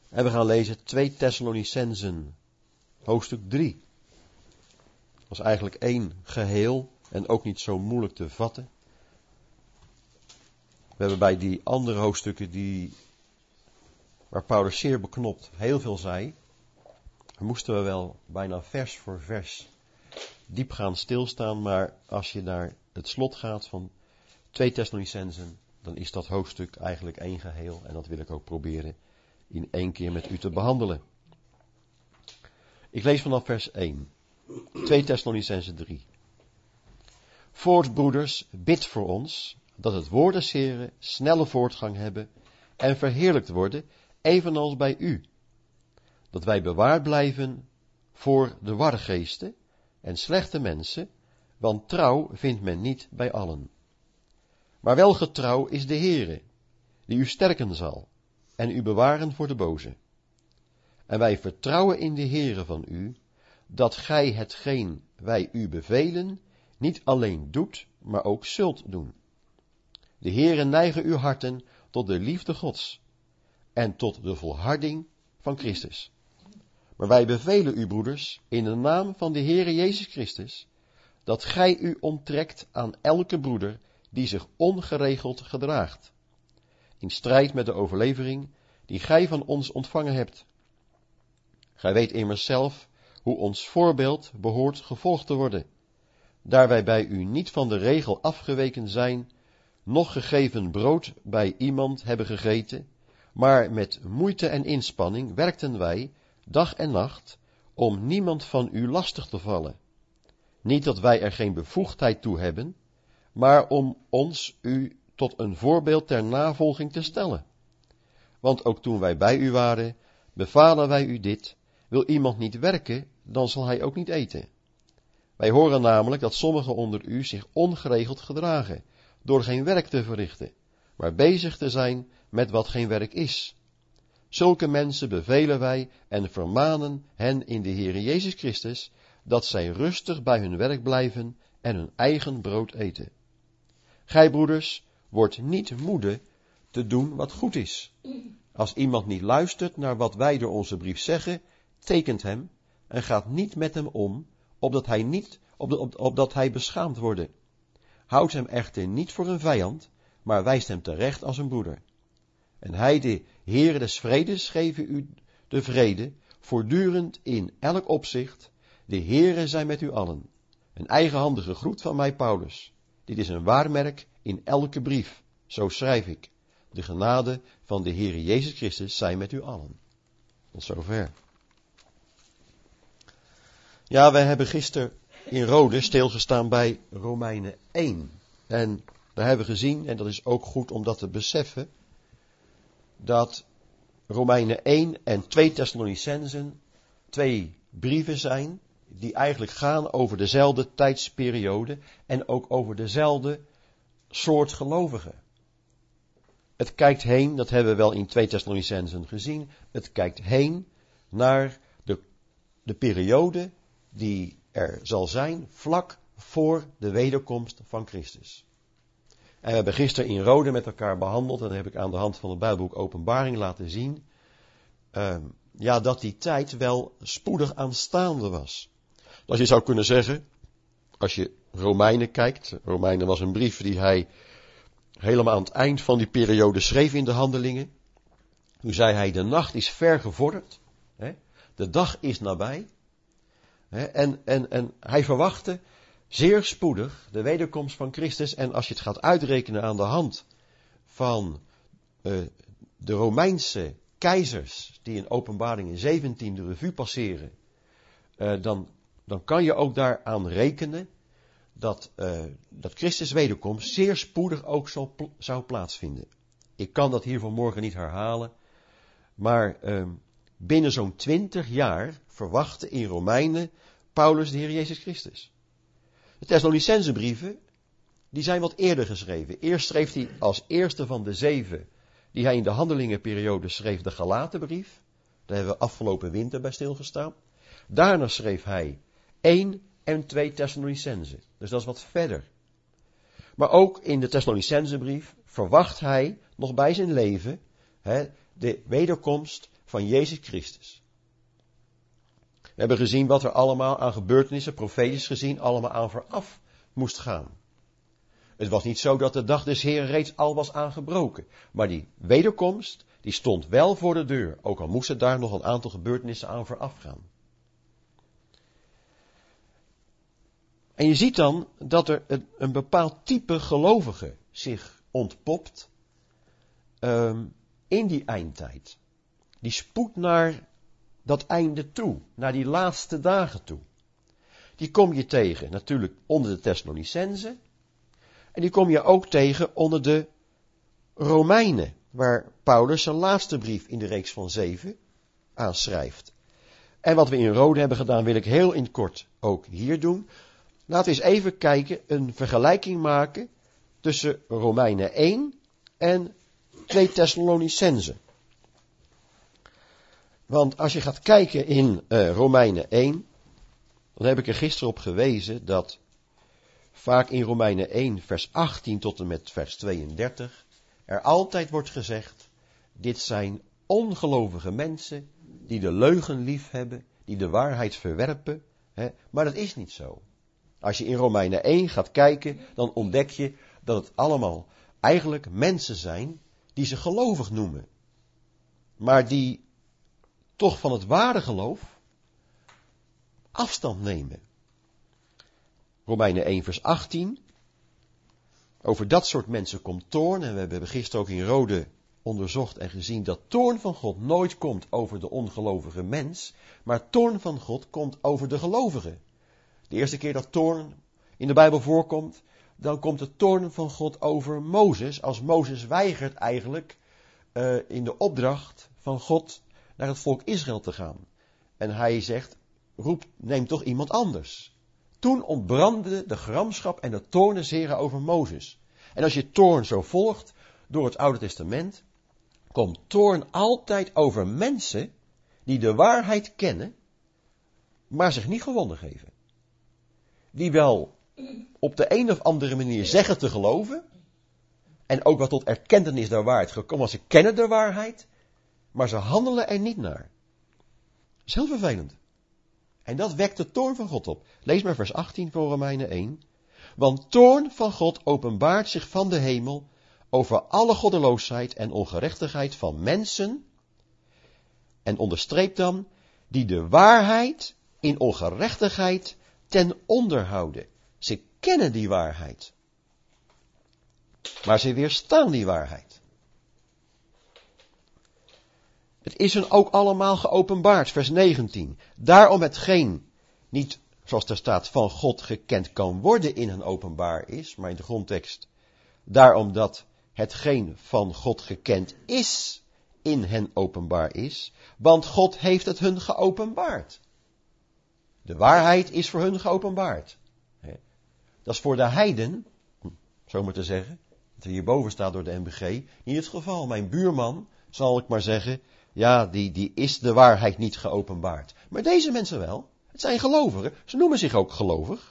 En we gaan lezen 2 Thessalonicenzen, hoofdstuk 3. Dat is eigenlijk één geheel en ook niet zo moeilijk te vatten. We hebben bij die andere hoofdstukken waar Paulus zeer beknopt heel veel zei, moesten we wel bijna vers voor vers diep gaan stilstaan. Maar als je naar het slot gaat van 2 Thessalonicenzen, dan is dat hoofdstuk eigenlijk één geheel. En dat wil ik ook proberen in één keer met u te behandelen. Ik lees vanaf vers 1. 2 Thessalonicenzen 3. Voorts, broeders, bid voor ons, dat het woord des Heren snelle voortgang hebben en verheerlijkt worden, evenals bij u. Dat wij bewaard blijven voor de wargeesten en slechte mensen, want trouw vindt men niet bij allen. Maar wel getrouw is de Heere, die u sterken zal en u bewaren voor de boze. En wij vertrouwen in de Heere van u, dat gij hetgeen wij u bevelen, niet alleen doet, maar ook zult doen. De Heere neige uw harten tot de liefde Gods en tot de volharding van Christus. Maar wij bevelen u, broeders, in de naam van de Heere Jezus Christus, dat gij u onttrekt aan elke broeder die zich ongeregeld gedraagt, in strijd met de overlevering die gij van ons ontvangen hebt. Gij weet immers zelf hoe ons voorbeeld behoort gevolgd te worden, daar wij bij u niet van de regel afgeweken zijn, noch gegeven brood bij iemand hebben gegeten, maar met moeite en inspanning werkten wij dag en nacht om niemand van u lastig te vallen. Niet dat wij er geen bevoegdheid toe hebben, maar om ons u tot een voorbeeld ter navolging te stellen. Want ook toen wij bij u waren, bevalen wij u dit: wil iemand niet werken, dan zal hij ook niet eten. Wij horen namelijk dat sommigen onder u zich ongeregeld gedragen, door geen werk te verrichten, maar bezig te zijn met wat geen werk is. Zulke mensen bevelen wij en vermanen hen in de Heere Jezus Christus, dat zij rustig bij hun werk blijven en hun eigen brood eten. Gij, broeders, wordt niet moede te doen wat goed is. Als iemand niet luistert naar wat wij door onze brief zeggen, tekent hem en gaat niet met hem om, opdat hij beschaamd wordt. Houdt hem echter niet voor een vijand, maar wijst hem terecht als een broeder. En hij, de Heere des vredes, geven u de vrede, voortdurend in elk opzicht. De Heere zij met u allen. Een eigenhandige groet van mij, Paulus. Dit is een waarmerk in elke brief. Zo schrijf ik. De genade van de Heere Jezus Christus zij met u allen. Tot zover. Ja, wij hebben gisteren in Rode stilgestaan bij Romeinen 1. En daar hebben we gezien, en dat is ook goed om dat te beseffen, dat Romeinen 1 en 2 Thessalonicenzen 2 brieven zijn die eigenlijk gaan over dezelfde tijdsperiode en ook over dezelfde soort gelovigen. Het kijkt heen, dat hebben we wel in 2 Thessalonicenzen gezien, het kijkt heen naar de periode die er zal zijn vlak voor de wederkomst van Christus. En we hebben gisteren in Rode met elkaar behandeld, en dat heb ik aan de hand van het Bijbelboek Openbaring laten zien, dat die tijd wel spoedig aanstaande was. Dat je zou kunnen zeggen, als je Romeinen kijkt, Romeinen was een brief die hij helemaal aan het eind van die periode schreef in de Handelingen. Toen zei hij, de nacht is ver gevorderd, de dag is nabij. En hij verwachtte zeer spoedig de wederkomst van Christus. En als je het gaat uitrekenen aan de hand van de Romeinse keizers die in Openbaring 17 de revue passeren, dan kan je ook daaraan rekenen dat Christus wederkomst zeer spoedig ook zou plaatsvinden. Ik kan dat hier vanmorgen niet herhalen, maar binnen zo'n 20 jaar verwachtte in Romeinen Paulus de Heer Jezus Christus. De Thessalonicense brieven, die zijn wat eerder geschreven. Eerst schreef hij als eerste van de 7, die hij in de handelingenperiode schreef, de Galatenbrief. Daar hebben we afgelopen winter bij stilgestaan. Daarna schreef hij 1 en 2 Thessalonicense. Dus dat is wat verder. Maar ook in de Thessalonicense brief verwacht hij nog bij zijn leven de wederkomst van Jezus Christus. We hebben gezien wat er allemaal aan gebeurtenissen, profetisch gezien, allemaal aan vooraf moest gaan. Het was niet zo dat de dag des Heeren reeds al was aangebroken. Maar die wederkomst, die stond wel voor de deur. Ook al moesten daar nog een aantal gebeurtenissen aan vooraf gaan. En je ziet dan dat er een bepaald type gelovige zich ontpopt in die eindtijd. Die spoedt naar dat einde toe, naar die laatste dagen toe. Die kom je tegen natuurlijk onder de Thessalonicenzen. En die kom je ook tegen onder de Romeinen, waar Paulus zijn laatste brief in de reeks van 7 aanschrijft. En wat we in Rode hebben gedaan, wil ik heel in het kort ook hier doen. Laten we eens even kijken, een vergelijking maken tussen Romeinen 1 en 2 Thessalonicenzen. Want als je gaat kijken in Romeinen 1, dan heb ik er gisteren op gewezen dat vaak in Romeinen 1 vers 18 tot en met vers 32 er altijd wordt gezegd, dit zijn ongelovige mensen die de leugen lief hebben, die de waarheid verwerpen. Maar dat is niet zo. Als je in Romeinen 1 gaat kijken, dan ontdek je dat het allemaal eigenlijk mensen zijn die ze gelovig noemen. Maar die toch van het ware geloof afstand nemen. Romeinen 1 vers 18. Over dat soort mensen komt toorn. En we hebben gisteren ook in Rode onderzocht en gezien dat toorn van God nooit komt over de ongelovige mens. Maar toorn van God komt over de gelovige. De eerste keer dat toorn in de Bijbel voorkomt, dan komt de toorn van God over Mozes. Als Mozes weigert eigenlijk in de opdracht van God naar het volk Israël te gaan. En hij zegt, neem toch iemand anders. Toen ontbrandde de gramschap en de toorn des Heren over Mozes. En als je toorn zo volgt door het Oude Testament, komt toorn altijd over mensen die de waarheid kennen, maar zich niet gewonnen geven. Die wel op de een of andere manier zeggen te geloven, en ook wel tot erkentenis der waarheid gekomen, want ze kennen de waarheid, maar ze handelen er niet naar. Dat is heel vervelend. En dat wekt de toorn van God op. Lees maar vers 18 van Romeinen 1. Want toorn van God openbaart zich van de hemel over alle goddeloosheid en ongerechtigheid van mensen. En onderstreept dan, die de waarheid in ongerechtigheid ten onder houden. Ze kennen die waarheid. Maar ze weerstaan die waarheid. Het is hun ook allemaal geopenbaard, vers 19. Daarom hetgeen niet, zoals er staat, van God gekend kan worden in hen openbaar is, maar in de grondtekst, daarom dat hetgeen van God gekend is, in hen openbaar is, want God heeft het hun geopenbaard. De waarheid is voor hun geopenbaard. Dat is voor de heiden, zo maar te zeggen, dat er hierboven staat door de MBG, niet het geval. Mijn buurman, zal ik maar zeggen, ja, die is de waarheid niet geopenbaard. Maar deze mensen wel. Het zijn gelovigen. Ze noemen zich ook gelovig.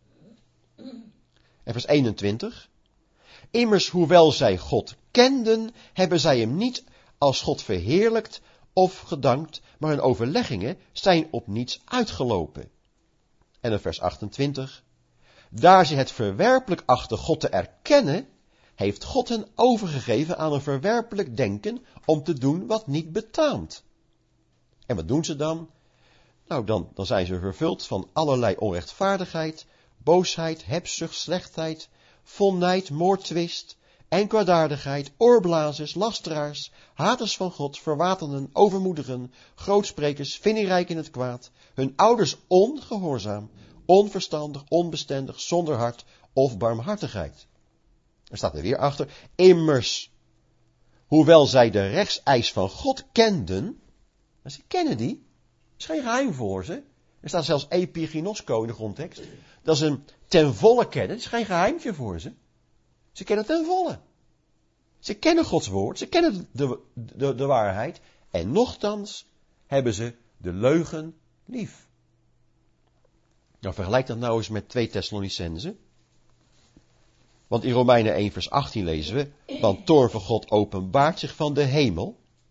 En vers 21. Immers, hoewel zij God kenden, hebben zij hem niet als God verheerlijkt of gedankt, maar hun overleggingen zijn op niets uitgelopen. En in vers 28. Daar ze het verwerpelijk achten God te erkennen, heeft God hen overgegeven aan een verwerpelijk denken om te doen wat niet betaamt. En wat doen ze dan? Nou, dan zijn ze vervuld van allerlei onrechtvaardigheid, boosheid, hebzucht, slechtheid, volnijd, moordtwist en kwaadaardigheid, oorblazers, lasteraars, haters van God, verwatenden, overmoedigen, grootsprekers, vindingrijk in het kwaad, hun ouders ongehoorzaam, onverstandig, onbestendig, zonder hart of barmhartigheid. Er staat er weer achter, immers, hoewel zij de rechtseis van God kenden, maar ze kennen die, dat is geen geheim voor ze. Er staat zelfs epiginosko in de grondtekst. Dat is een ten volle kennen, dat is geen geheimtje voor ze. Ze kennen ten volle. Ze kennen Gods woord, ze kennen de waarheid. En nochtans hebben ze de leugen lief. Nou, vergelijk dat nou eens met 2 Thessalonicenzen. Want in Romeinen 1 vers 18 lezen we, want toorn van God openbaart zich van de hemel.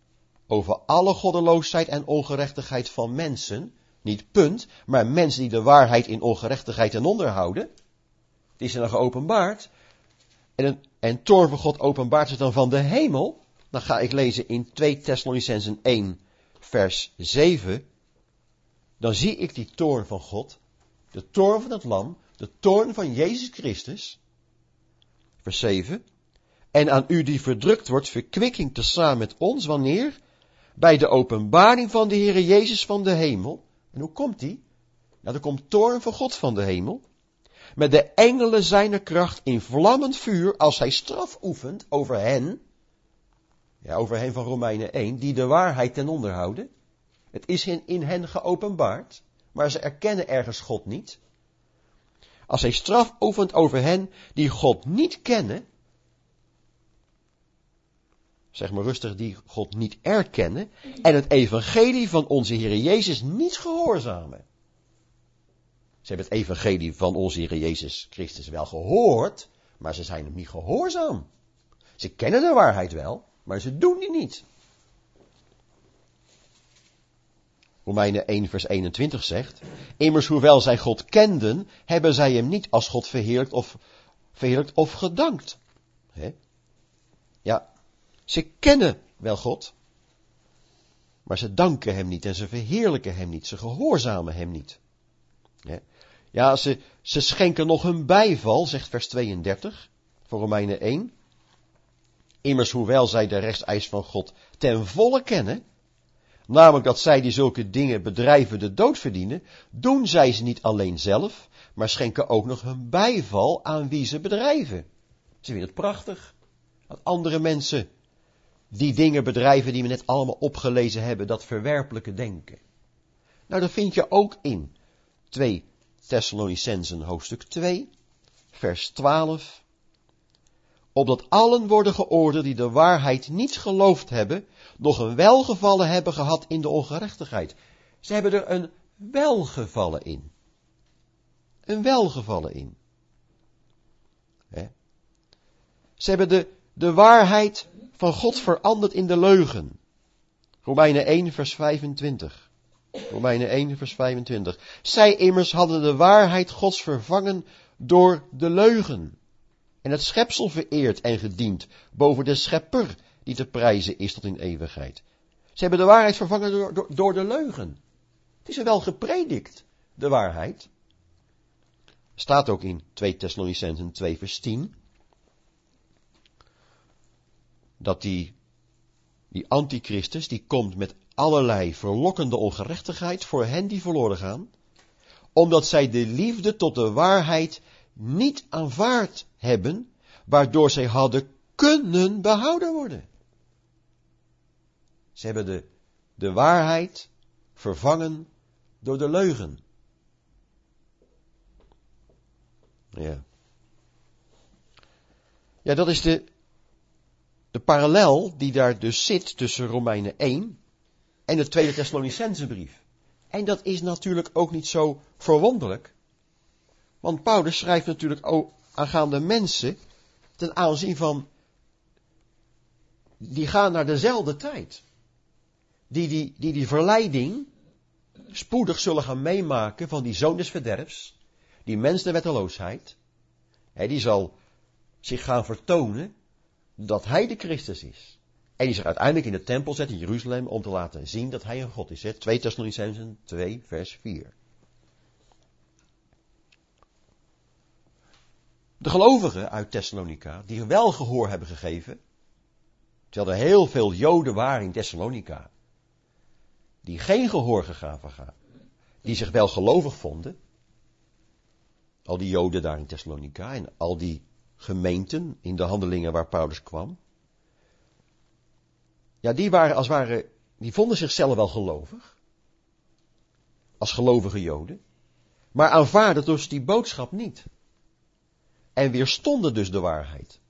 over alle goddeloosheid en ongerechtigheid van mensen. Niet punt, maar mensen die de waarheid in ongerechtigheid ten onder houden. Die is er dan geopenbaard. En toorn van God openbaart zich dan van de hemel. Dan ga ik lezen in 2 Thessalonicenzen 1 vers 7. Dan zie ik die toorn van God. De toorn van het lam. De toorn van Jezus Christus. Vers 7. En aan u die verdrukt wordt, verkwikking tezamen met ons, wanneer? Bij de openbaring van de Heere Jezus van de hemel. En hoe komt die? Nou, er komt toorn van God van de hemel. Met de engelen zijner kracht in vlammend vuur, als hij straf oefent over hen. Ja, over hen van Romeinen 1, die de waarheid ten onder houden. Het is in hen geopenbaard, maar ze erkennen ergens God niet. Als hij straf oefent over hen die God niet kennen, zeg maar rustig, die God niet erkennen, en het evangelie van onze Heer Jezus niet gehoorzamen. Ze hebben het evangelie van onze Heer Jezus Christus wel gehoord, maar ze zijn hem niet gehoorzaam. Ze kennen de waarheid wel, maar ze doen die niet. Romeinen 1 vers 21 zegt, immers hoewel zij God kenden, hebben zij hem niet als God verheerlijkt of gedankt. Ja, ze kennen wel God, maar ze danken hem niet en ze verheerlijken hem niet, ze gehoorzamen hem niet. Ja, ze schenken nog hun bijval, zegt vers 32 van Romeinen 1. Immers hoewel zij de rechtseis van God ten volle kennen, namelijk dat zij die zulke dingen bedrijven de dood verdienen, doen zij ze niet alleen zelf, maar schenken ook nog hun bijval aan wie ze bedrijven. Ze vinden het prachtig dat andere mensen die dingen bedrijven die we net allemaal opgelezen hebben, dat verwerpelijke denken. Nou, dat vind je ook in 2 Thessalonicenzen hoofdstuk 2, vers 12. Opdat allen worden geoordeeld die de waarheid niet geloofd hebben, nog een welgevallen hebben gehad in de ongerechtigheid. Ze hebben er een welgevallen in. Een welgevallen in. Ze hebben de waarheid van God veranderd in de leugen. Romeinen 1 vers 25. Romeinen 1 vers 25. Zij immers hadden de waarheid Gods vervangen door de leugen. En het schepsel vereerd en gediend boven de schepper die te prijzen is tot in eeuwigheid. Ze hebben de waarheid vervangen door de leugen. Het is er wel gepredikt, de waarheid. Staat ook in 2 Thessalonicenzen 2 vers 10. Dat die antichristus, die komt met allerlei verlokkende ongerechtigheid voor hen die verloren gaan, omdat zij de liefde tot de waarheid niet aanvaard hebben, waardoor zij hadden kunnen behouden worden. Ze hebben de waarheid vervangen door de leugen. Ja, dat is de parallel die daar dus zit tussen Romeinen 1 en de tweede Thessalonicenzenbrief. En dat is natuurlijk ook niet zo verwonderlijk. Want Paulus schrijft natuurlijk ook aangaande mensen ten aanzien van, die gaan naar dezelfde tijd. Die verleiding spoedig zullen gaan meemaken van die zoon des verderfs, die mens der wetteloosheid. Die zal zich gaan vertonen dat hij de Christus is. En die zich uiteindelijk in de tempel zet in Jeruzalem om te laten zien dat hij een God is. 2 Thessalonicenzen 2 vers 4. De gelovigen uit Thessalonica, die wel gehoor hebben gegeven, terwijl er heel veel Joden waren in Thessalonica, die geen gehoor gaven, die zich wel gelovig vonden, al die Joden daar in Thessalonica en al die gemeenten in de handelingen waar Paulus kwam, ja, die vonden zichzelf wel gelovig, als gelovige Joden, maar aanvaarden dus die boodschap niet. En weerstonden dus de waarheid.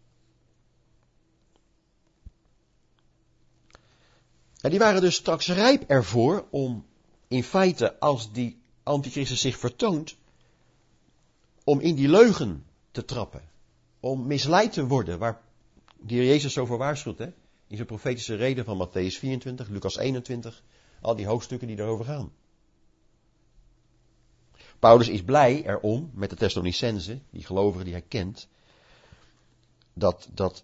En die waren dus straks rijp ervoor om in feite, als die antichristus zich vertoont, om in die leugen te trappen. Om misleid te worden, waar de Heer Jezus zo voor waarschuwt. in zijn profetische reden van Mattheüs 24, Lucas 21, al die hoofdstukken die daarover gaan. Paulus is blij erom, met de Thessalonicenzen, die gelovigen die hij kent, dat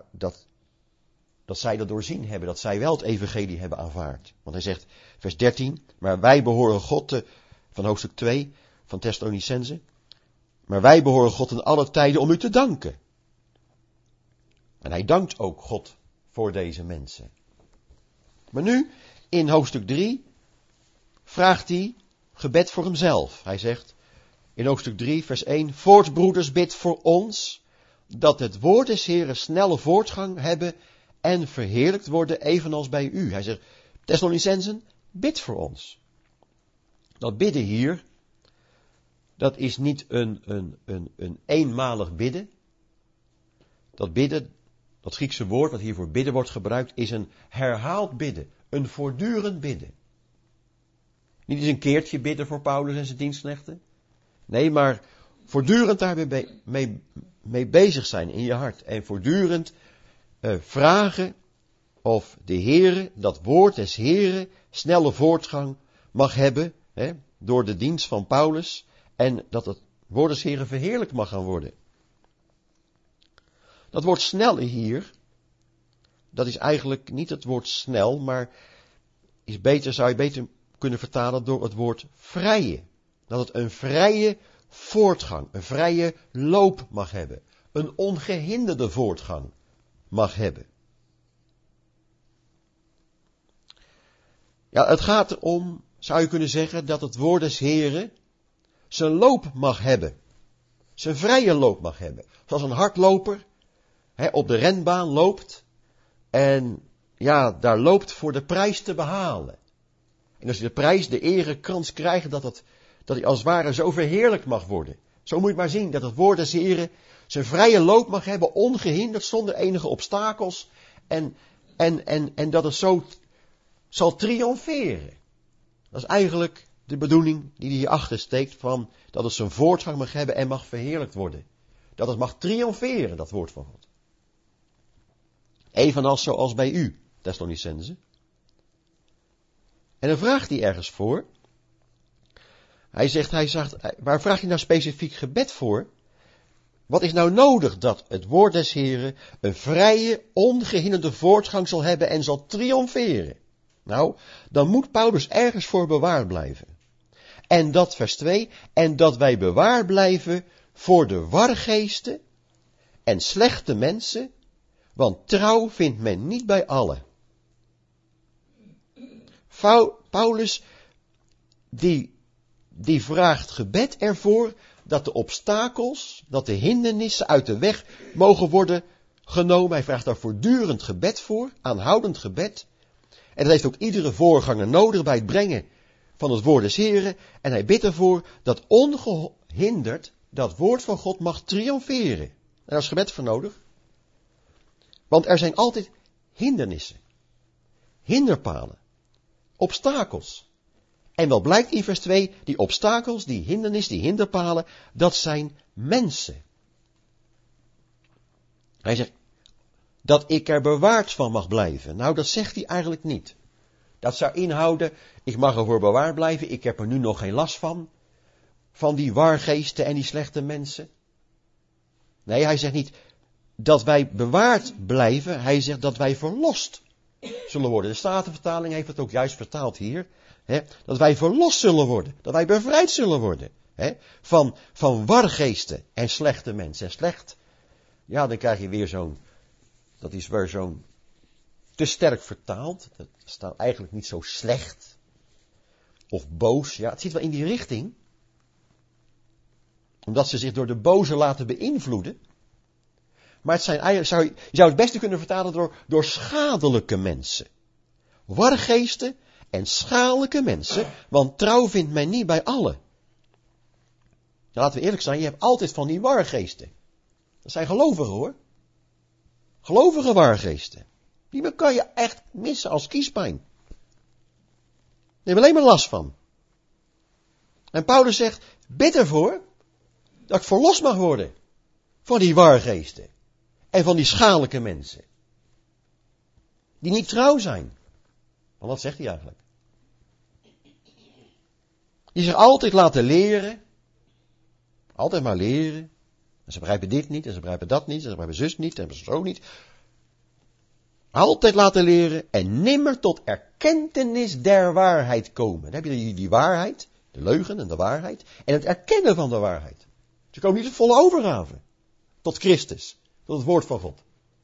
zij dat doorzien hebben, dat zij wel het evangelie hebben aanvaard. Want hij zegt, vers 13, maar wij behoren God, van hoofdstuk 2 van Thessalonicenzen, maar wij behoren God in alle tijden om u te danken. En hij dankt ook God voor deze mensen. Maar nu, in hoofdstuk 3, vraagt hij gebed voor hemzelf. Hij zegt in hoofdstuk 3, vers 1, voorts broeders, bid voor ons, dat het woord des Heren snelle voortgang hebben en verheerlijkt worden, evenals bij u. Hij zegt, Thessalonicenzen, bid voor ons. Dat bidden hier, dat is niet een eenmalig bidden. Dat bidden, dat Griekse woord dat hier voor bidden wordt gebruikt, is een herhaald bidden. Een voortdurend bidden. Niet eens een keertje bidden voor Paulus en zijn dienstknechten. Nee, maar voortdurend daarmee bezig zijn in je hart. En voortdurend vragen of de Heere, dat woord des Heeren, snelle voortgang mag hebben. Door de dienst van Paulus. En dat het woord des Heeren verheerlijkt mag gaan worden. Dat woord snelle hier, dat is eigenlijk niet het woord snel, maar zou je beter kunnen vertalen door het woord vrije. Dat het een vrije voortgang, een vrije loop mag hebben. Een ongehinderde voortgang mag hebben. Ja, het gaat erom, zou je kunnen zeggen, dat het woord des Heren zijn loop mag hebben. Zijn vrije loop mag hebben. Zoals een hardloper op de renbaan loopt en ja, daar loopt voor de prijs te behalen. En als hij de prijs, de erekrans krijgt, dat hij als het ware zo verheerlijkt mag worden. Zo moet je het maar zien, dat het woord des Heren zijn vrije loop mag hebben, ongehinderd, zonder enige obstakels. En dat het zo zal triomferen. Dat is eigenlijk de bedoeling die hierachter steekt, van dat het zijn voortgang mag hebben en mag verheerlijkt worden. Dat het mag triomferen, dat woord van God. Evenals zoals bij u, Thessalonicenzen. En dan vraagt hij ergens voor. Hij zegt, waar vraag je nou specifiek gebed voor? Wat is nou nodig dat het woord des Heren een vrije, ongehinderde voortgang zal hebben en zal triomferen? Nou, dan moet Paulus ergens voor bewaard blijven. En dat vers 2, en dat wij bewaard blijven voor de wargeesten en slechte mensen, want trouw vindt men niet bij allen. Paulus, die vraagt gebed ervoor dat de obstakels, dat de hindernissen uit de weg mogen worden genomen. Hij vraagt daar voortdurend gebed voor, aanhoudend gebed. En dat heeft ook iedere voorganger nodig bij het brengen van het woord des Heren. En hij bidt ervoor dat ongehinderd dat woord van God mag triomferen. En daar is gebed voor nodig. Want er zijn altijd hindernissen, hinderpalen, obstakels. En wat blijkt in vers 2, die obstakels, die hindernissen, die hinderpalen, dat zijn mensen. Hij zegt, dat ik er bewaard van mag blijven. Nou, dat zegt hij eigenlijk niet. Dat zou inhouden, ik mag ervoor bewaard blijven, ik heb er nu nog geen last van die wargeesten en die slechte mensen. Nee, hij zegt niet dat wij bewaard blijven, hij zegt dat wij verlost zullen worden. De Statenvertaling heeft het ook juist vertaald hier. Dat wij verlost zullen worden, dat wij bevrijd zullen worden. Van wargeesten en slechte mensen. En slecht, ja, dan krijg je weer dat is weer zo'n te sterk vertaald. Dat staat eigenlijk niet zo slecht. Of boos. Ja, het zit wel in die richting. Omdat ze zich door de boze laten beïnvloeden. Maar het zijn eigenlijk, je zou het beste kunnen vertalen door schadelijke mensen. Wargeesten en schadelijke mensen. Want trouw vindt men niet bij allen. Nou, laten we eerlijk zijn, je hebt altijd van die wargeesten. Dat zijn gelovigen hoor. Gelovige wargeesten. Die kan je echt missen als kiespijn. Daar heb je alleen maar last van. En Paulus zegt, bid ervoor dat ik verlost mag worden van die wargeesten. En van die schadelijke mensen. Die niet trouw zijn. Want wat zegt hij eigenlijk? Die zich altijd laten leren. Altijd maar leren. En ze begrijpen dit niet, en ze begrijpen dat niet, en ze begrijpen zus niet, en zo niet. Altijd laten leren en nimmer tot erkentenis der waarheid komen. Dan heb je die waarheid, de leugen en de waarheid, en het erkennen van de waarheid. Ze komen niet tot volle overgave. Tot Christus, tot het woord van God.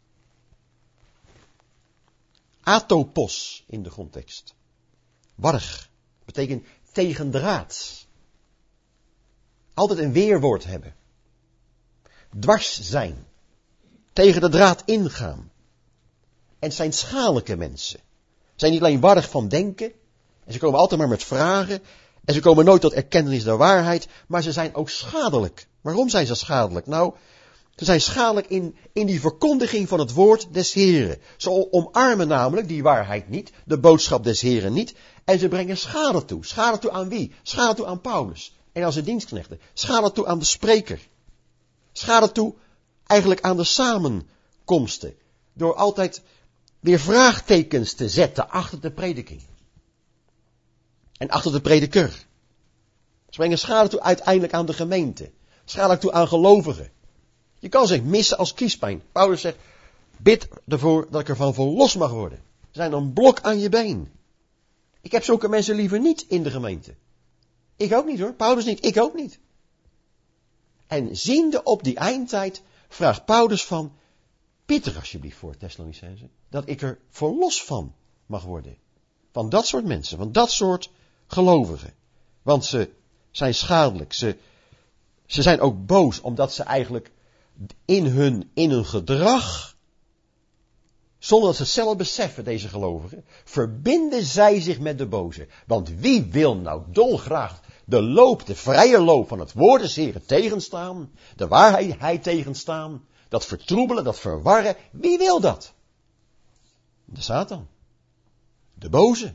Atopos in de grondtekst. Warrig, betekent tegendraads. Altijd een weerwoord hebben. Dwars zijn. Tegen de draad ingaan. En het zijn schadelijke mensen. Ze zijn niet alleen warrig van denken. En ze komen altijd maar met vragen. En ze komen nooit tot erkentenis der waarheid. Maar ze zijn ook schadelijk. Waarom zijn ze schadelijk? Nou, ze zijn schadelijk in die verkondiging van het woord des Heren. Ze omarmen namelijk die waarheid niet. De boodschap des Heren niet. En ze brengen schade toe. Schade toe aan wie? Schade toe aan Paulus. En aan zijn dienstknechten. Schade toe aan de spreker. Schade toe eigenlijk aan de samenkomsten. Door altijd weer vraagtekens te zetten achter de prediking. En achter de prediker. Ze brengen schade toe uiteindelijk aan de gemeente. Schade toe aan gelovigen. Je kan zich missen als kiespijn. Paulus zegt, bid ervoor dat ik ervan verlost mag worden. Ze zijn een blok aan je been. Ik heb zulke mensen liever niet in de gemeente. Ik ook niet hoor, Paulus niet, ik ook niet. En ziende op die eindtijd vraagt Paulus van, bid er alsjeblieft voor, Thessalonicenzen, dat ik er verlost van mag worden. Van dat soort mensen, van dat soort gelovigen. Want ze zijn schadelijk, ze zijn ook boos, omdat ze eigenlijk in hun gedrag, zonder dat ze het zelf beseffen, deze gelovigen, verbinden zij zich met de boze. Want wie wil nou dolgraag de vrije loop van het woord des Heren tegenstaan, de waarheid tegenstaan, dat vertroebelen, dat verwarren, wie wil dat? De Satan. De boze.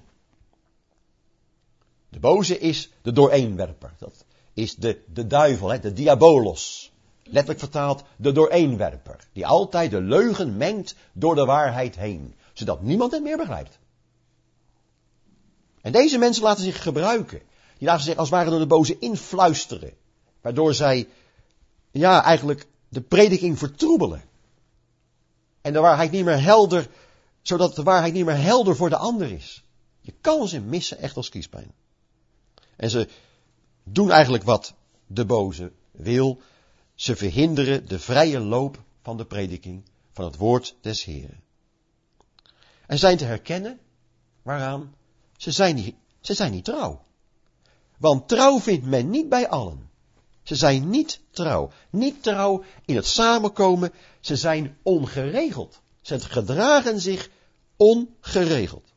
De boze is de dooreenwerper. Dat is de duivel, de diabolos. Letterlijk vertaald, de dooreenwerper. Die altijd de leugen mengt door de waarheid heen. Zodat niemand het meer begrijpt. En deze mensen laten zich gebruiken. Die laten zich als het ware door de boze influisteren. Waardoor zij, eigenlijk de prediking vertroebelen. En de waarheid niet meer helder, zodat de waarheid niet meer helder voor de ander is. Je kan ze missen echt als kiespijn. En ze doen eigenlijk wat de boze wil. Ze verhinderen de vrije loop van de prediking van het woord des Heren. En zijn te herkennen, waaraan? Ze zijn niet trouw. Want trouw vindt men niet bij allen. Ze zijn niet trouw. Niet trouw in het samenkomen. Ze zijn ongeregeld. Ze gedragen zich ongeregeld.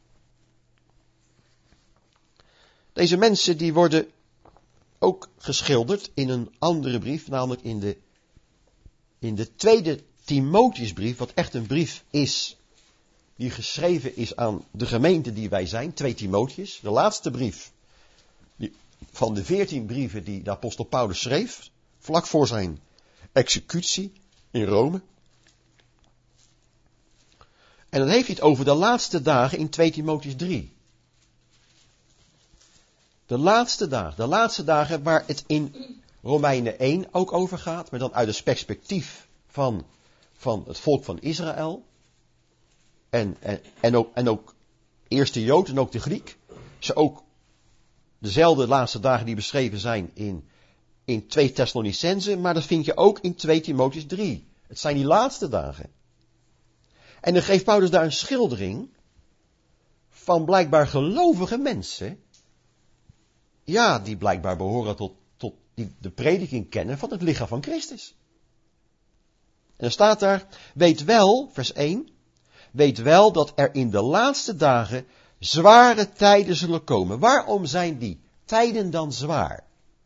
Deze mensen die worden ook geschilderd in een andere brief, namelijk in de tweede Timotheusbrief, wat echt een brief is die geschreven is aan de gemeente die wij zijn, 2 Timotheus, de laatste brief van de 14 brieven die de apostel Paulus schreef, vlak voor zijn executie in Rome. En dan heeft hij het over de laatste dagen in 2 Timotheus 3. De laatste dagen waar het in Romeinen 1 ook over gaat, maar dan uit het perspectief van het volk van Israël. En ook eerst de Jood en ook de Griek. Ze ook dezelfde laatste dagen die beschreven zijn in 2 Thessalonicenzen, maar dat vind je ook in 2 Timotheus 3. Het zijn die laatste dagen. En dan geeft Paulus daar een schildering van blijkbaar gelovige mensen. Ja, die blijkbaar behoren tot die de prediking kennen van het lichaam van Christus. En dan staat daar, weet wel, vers 1, weet wel dat er in de laatste dagen zware tijden zullen komen. Waarom zijn die tijden dan zwaar?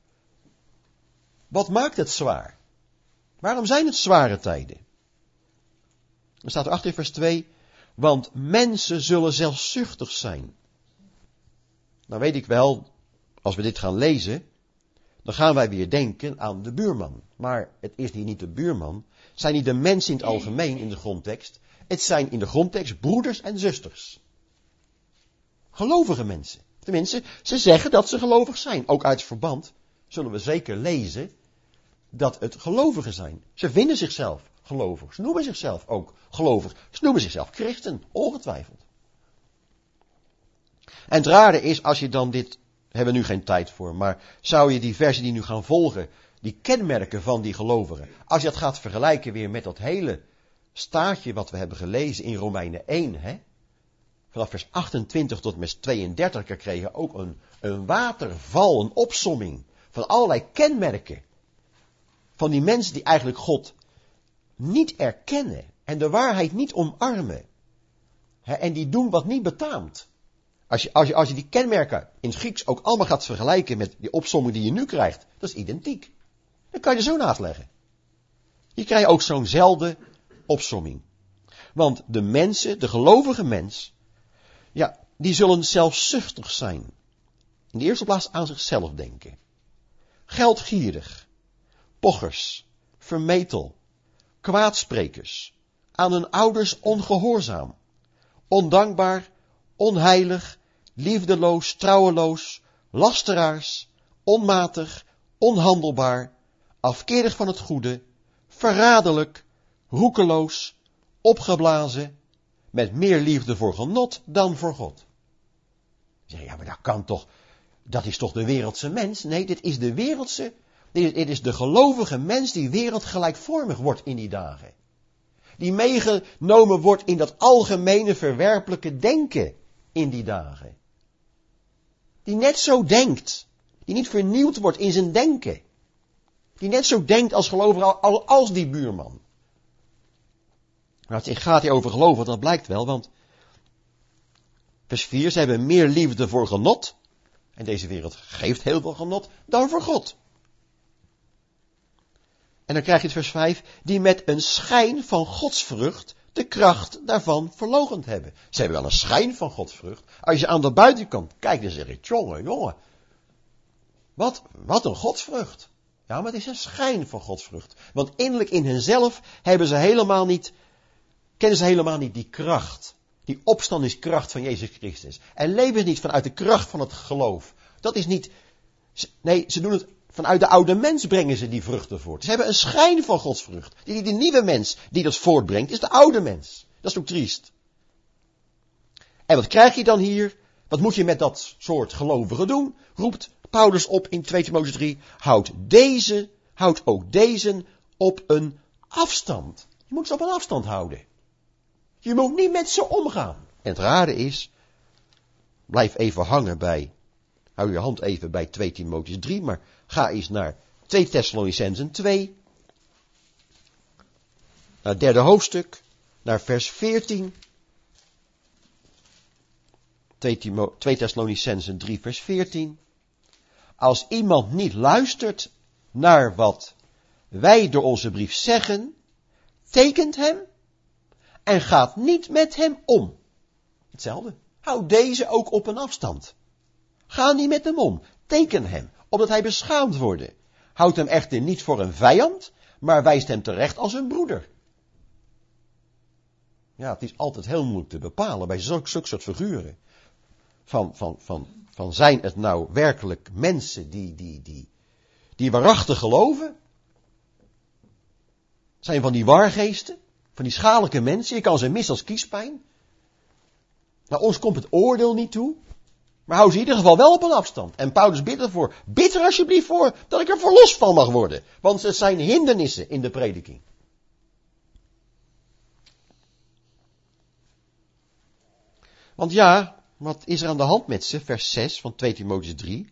Wat maakt het zwaar? Waarom zijn het zware tijden? Dan staat er achter in vers 2, want mensen zullen zelfzuchtig zijn. Nou weet ik wel, als we dit gaan lezen, dan gaan wij weer denken aan de buurman. Maar het is hier niet de buurman, het zijn niet de mensen in het algemeen in de grondtekst. Het zijn in de grondtekst broeders en zusters. Gelovige mensen. Tenminste, ze zeggen dat ze gelovig zijn. Ook uit verband zullen we zeker lezen dat het gelovigen zijn. Ze vinden zichzelf gelovig. Ze noemen zichzelf ook gelovig. Ze noemen zichzelf christen, ongetwijfeld. En het rare is, als je dan dit, hebben we nu geen tijd voor, maar zou je die versen die nu gaan volgen, die kenmerken van die gelovigen, als je dat gaat vergelijken weer met dat hele staartje wat we hebben gelezen in Romeinen 1, hè? Vanaf vers 28 tot vers 32 kregen we ook een waterval, een opsomming van allerlei kenmerken van die mensen die eigenlijk God niet erkennen en de waarheid niet omarmen. En die doen wat niet betaamt. Als je die kenmerken in het Grieks ook allemaal gaat vergelijken met die opsomming die je nu krijgt, dat is identiek. Dan kan je er zo naast leggen. Je krijgt ook zo'nzelfde opsomming. Want de mensen, de gelovige mens, ja, die zullen zelfzuchtig zijn. In de eerste plaats aan zichzelf denken. Geldgierig, pochers, vermetel, kwaadsprekers, aan hun ouders ongehoorzaam, ondankbaar, onheilig, liefdeloos, trouweloos, lasteraars, onmatig, onhandelbaar, afkerig van het goede, verraderlijk, roekeloos, opgeblazen, met meer liefde voor genot dan voor God. Zeg je, ja, maar dat kan toch, dat is toch de wereldse mens? Nee, dit is de wereldse, dit is de gelovige mens die wereldgelijkvormig wordt in die dagen. Die meegenomen wordt in dat algemene verwerpelijke denken in die dagen. Die net zo denkt. Die niet vernieuwd wordt in zijn denken. Die net zo denkt als gelovige als die buurman. Maar het gaat hier over geloven, dat blijkt wel, want vers 4, ze hebben meer liefde voor genot. En deze wereld geeft heel veel genot dan voor God. En dan krijg je het vers 5, die met een schijn van godsvrucht de kracht daarvan verloochend hebben. Ze hebben wel een schijn van godsvrucht. Als je aan de buitenkant kijkt, dan zeg je, jongen, wat een godsvrucht. Ja, maar het is een schijn van godsvrucht. Want innerlijk in henzelf kennen ze helemaal niet die kracht. Die opstandingskracht van Jezus Christus. En leven niet vanuit de kracht van het geloof. Dat is niet, nee, ze doen het vanuit de oude mens brengen ze die vruchten voort. Ze hebben een schijn van godsvrucht. Die nieuwe mens die dat voortbrengt, is de oude mens. Dat is ook triest. En wat krijg je dan hier? Wat moet je met dat soort gelovigen doen? Roept Paulus op in 2 Timotheüs 3. Houd ook deze op een afstand. Je moet ze op een afstand houden. Je moet niet met ze omgaan. En het rare is, blijf even hangen hou je hand even bij 2 Timotheüs 3, maar ga eens naar 2 Thessalonicenzen 2. Naar het derde hoofdstuk, naar vers 14. 2 Thessalonicenzen 3 vers 14. Als iemand niet luistert naar wat wij door onze brief zeggen, tekent hem en gaat niet met hem om. Hetzelfde. Houd deze ook op een afstand. Ga niet met hem om. Teken hem, opdat hij beschaamd wordt. Houd hem echter niet voor een vijand, maar wijst hem terecht als een broeder. Ja, het is altijd heel moeilijk te bepalen bij zulke soort figuren. Van zijn het nou werkelijk mensen die waarachtig geloven? Zijn van die wargeesten? Van die schadelijke mensen? Je kan ze missen als kiespijn. Nou, ons komt het oordeel niet toe. Maar hou ze in ieder geval wel op een afstand. En Paulus bidt ervoor. Bid er alsjeblieft voor dat ik er verlost van mag worden. Want het zijn hindernissen in de prediking. Want ja, wat is er aan de hand met ze? Vers 6 van 2 Timotheüs 3.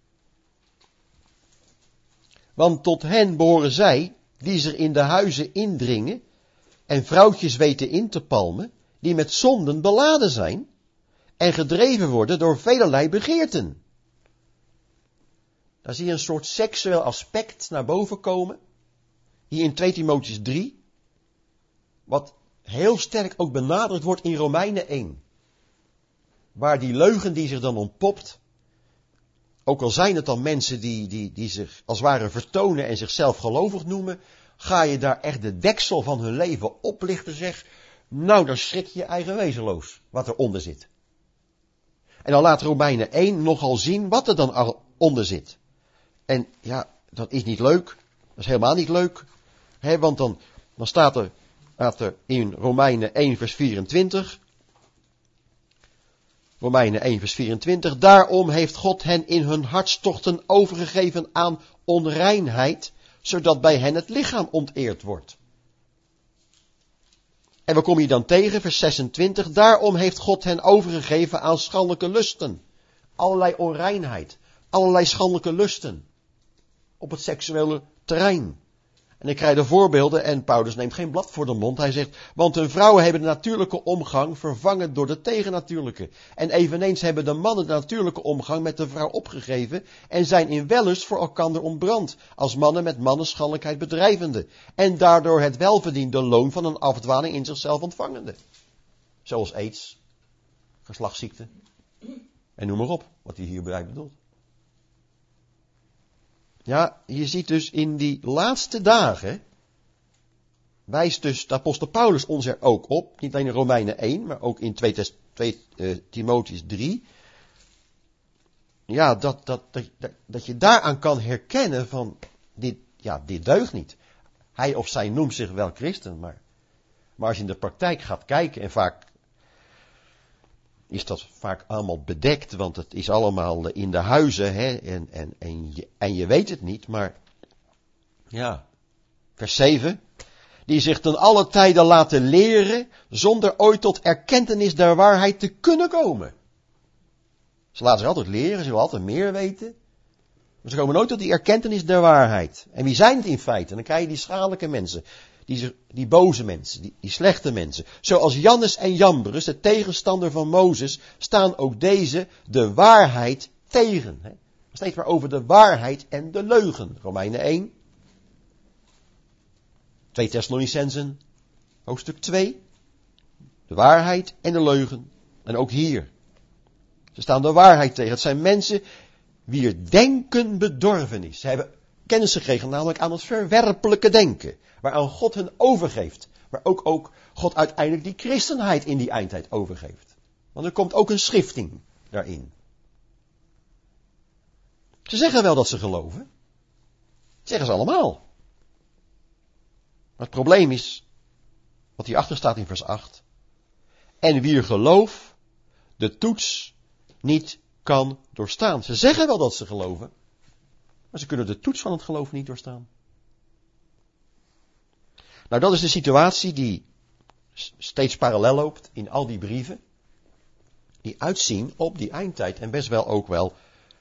Want tot hen behoren zij, die zich in de huizen indringen en vrouwtjes weten in te palmen, die met zonden beladen zijn en gedreven worden door velerlei begeerten. Daar zie je een soort seksueel aspect naar boven komen. Hier in 2 Timotheüs 3. Wat heel sterk ook benadrukt wordt in Romeinen 1. Waar die leugen die zich dan ontpopt, ook al zijn het dan mensen die zich als het ware vertonen en zichzelf gelovig noemen, ga je daar echt de deksel van hun leven oplichten, zeg. Nou, dan schrik je je eigen wezenloos wat eronder zit. En dan laat Romeinen 1 nogal zien wat er dan al onder zit. En ja, dat is niet leuk. Dat is helemaal niet leuk. Want dan staat er in Romeinen 1 vers 24. Romeinen 1 vers 24. Daarom heeft God hen in hun hartstochten overgegeven aan onreinheid, zodat bij hen het lichaam onteerd wordt. En waar kom je dan tegen? Vers 26. Daarom heeft God hen overgegeven aan schandelijke lusten. Allerlei onreinheid. Allerlei schandelijke lusten. Op het seksuele terrein. En ik krijg de voorbeelden en Paulus neemt geen blad voor de mond. Hij zegt, want hun vrouwen hebben de natuurlijke omgang vervangen door de tegennatuurlijke. En eveneens hebben de mannen de natuurlijke omgang met de vrouw opgegeven en zijn in wellust voor elkander ontbrand, als mannen met mannen schandelijkheid bedrijvende. En daardoor het welverdiende loon van een afdwaling in zichzelf ontvangende. Zoals aids, geslachtsziekte en noem maar op, wat hij hierbij bedoelt. Ja, je ziet dus in die laatste dagen, wijst dus de apostel Paulus ons er ook op, niet alleen in Romeinen 1, maar ook in 2 Timotheus 3. Ja, dat je daaraan kan herkennen van, dit deugt niet. Hij of zij noemt zich wel christen, maar als je in de praktijk gaat kijken, en vaak is dat vaak allemaal bedekt, want het is allemaal in de huizen, en je weet het niet, maar ja, vers 7, die zich ten alle tijden laten leren, zonder ooit tot erkentenis der waarheid te kunnen komen. Ze laten zich altijd leren, ze willen altijd meer weten, maar ze komen nooit tot die erkentenis der waarheid. En wie zijn het in feite? En dan krijg je die schadelijke mensen, die boze mensen, die slechte mensen. Zoals Jannes en Jambres, de tegenstander van Mozes, staan ook deze de waarheid tegen. Steeds maar over de waarheid en de leugen. Romeinen 1. 2 Thessalonicenzen, hoofdstuk 2. De waarheid en de leugen. En ook hier. Ze staan de waarheid tegen. Het zijn mensen wier denken bedorven is. Ze hebben kennis gekregen namelijk aan het verwerpelijke denken. Waaraan God hen overgeeft. Maar ook God uiteindelijk die christenheid in die eindtijd overgeeft. Want er komt ook een schifting daarin. Ze zeggen wel dat ze geloven. Dat zeggen ze allemaal. Maar het probleem is, wat hierachter staat in vers 8. En wier geloof de toets niet kan doorstaan. Ze zeggen wel dat ze geloven. Maar ze kunnen de toets van het geloof niet doorstaan. Nou, dat is de situatie die steeds parallel loopt in al die brieven. Die uitzien op die eindtijd. En best wel ook wel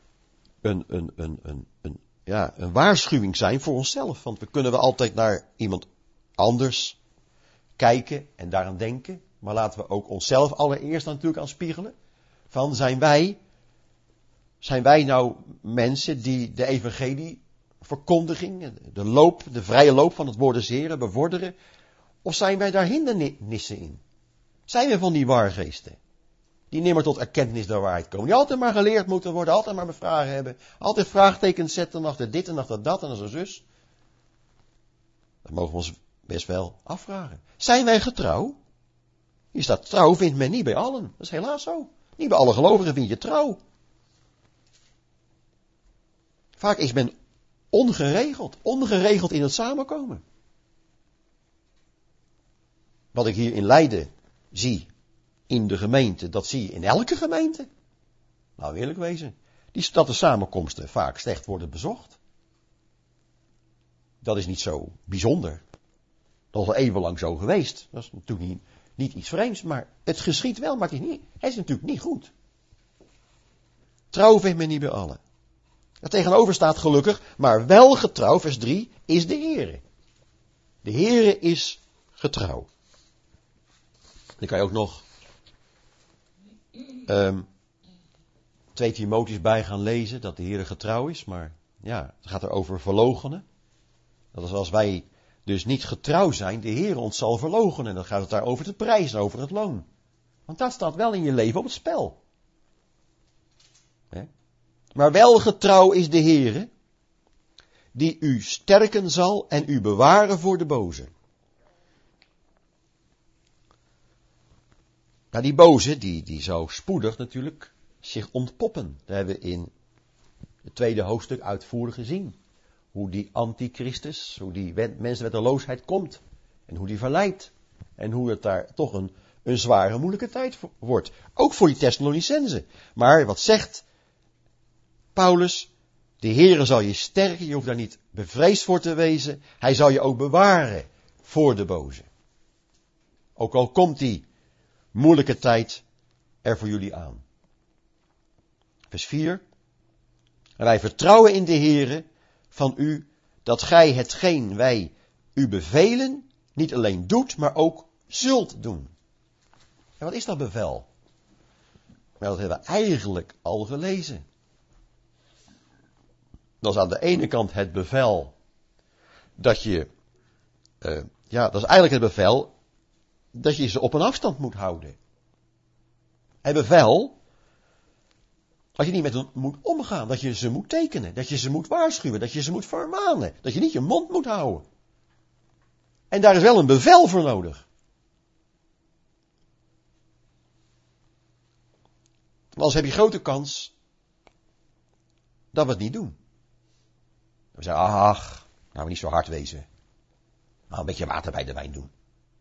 een waarschuwing zijn voor onszelf. Want we kunnen wel altijd naar iemand anders kijken en daaraan denken. Maar laten we ook onszelf allereerst natuurlijk aan spiegelen. Van zijn wij nou mensen die de evangelie verkondiging, de vrije loop van het woord des Heren bevorderen? Of zijn wij daar hindernissen in? Zijn we van die wargeesten? Die nimmer tot erkentenis der waarheid komen. Die altijd maar geleerd moeten worden, altijd maar vragen hebben. Altijd vraagtekens zetten achter dit en achter dat en als een zus. Dat mogen we ons best wel afvragen. Zijn wij getrouw? Hier staat trouw vindt men niet bij allen. Dat is helaas zo. Niet bij alle gelovigen vind je trouw. Vaak is men ongeregeld in het samenkomen. Wat ik hier in Leiden zie, in de gemeente, dat zie je in elke gemeente. Nou, eerlijk wezen, dat de samenkomsten vaak slecht worden bezocht. Dat is niet zo bijzonder. Dat is al eeuwenlang zo geweest. Dat is natuurlijk niet iets vreemds, maar het geschiet wel, maar het is natuurlijk niet goed. Trouw vindt men niet bij allen. Er tegenover staat gelukkig, maar wel getrouw, vers 3, is de Heere. De Heere is getrouw. Dan kan je ook nog 2 Timotheus bij gaan lezen, dat de Heere getrouw is, maar ja, het gaat er over verloochenen. Dat is als wij dus niet getrouw zijn, de Heere ons zal verloochenen. En dan gaat het daar over de prijs, over het loon. Want dat staat wel in je leven op het spel. Maar wel getrouw is de Heere, die u sterken zal en u bewaren voor de boze. Maar die boze, die zou spoedig natuurlijk zich ontpoppen. Dat hebben we in het tweede hoofdstuk uitvoerig gezien. Hoe die antichristus, hoe die mensenwetteloosheid komt. En hoe die verleidt. En hoe het daar toch een zware, moeilijke tijd wordt. Ook voor die Thessalonicenzen. Maar wat zegt Paulus? De Heere zal je sterken, je hoeft daar niet bevreesd voor te wezen. Hij zal je ook bewaren voor de boze. Ook al komt die moeilijke tijd er voor jullie aan. Vers 4. En wij vertrouwen in de Heere van u, dat gij hetgeen wij u bevelen, niet alleen doet, maar ook zult doen. En wat is dat bevel? Nou, dat hebben we eigenlijk al gelezen. Dat is aan de ene kant het bevel dat je, dat is eigenlijk het bevel dat je ze op een afstand moet houden. Het bevel dat je niet met hen moet omgaan, dat je ze moet tekenen, dat je ze moet waarschuwen, dat je ze moet vermanen, dat je niet je mond moet houden. En daar is wel een bevel voor nodig. Anders heb je grote kans dat we het niet doen. We zeggen, ach, nou we niet zo hard wezen. Nou, een beetje water bij de wijn doen.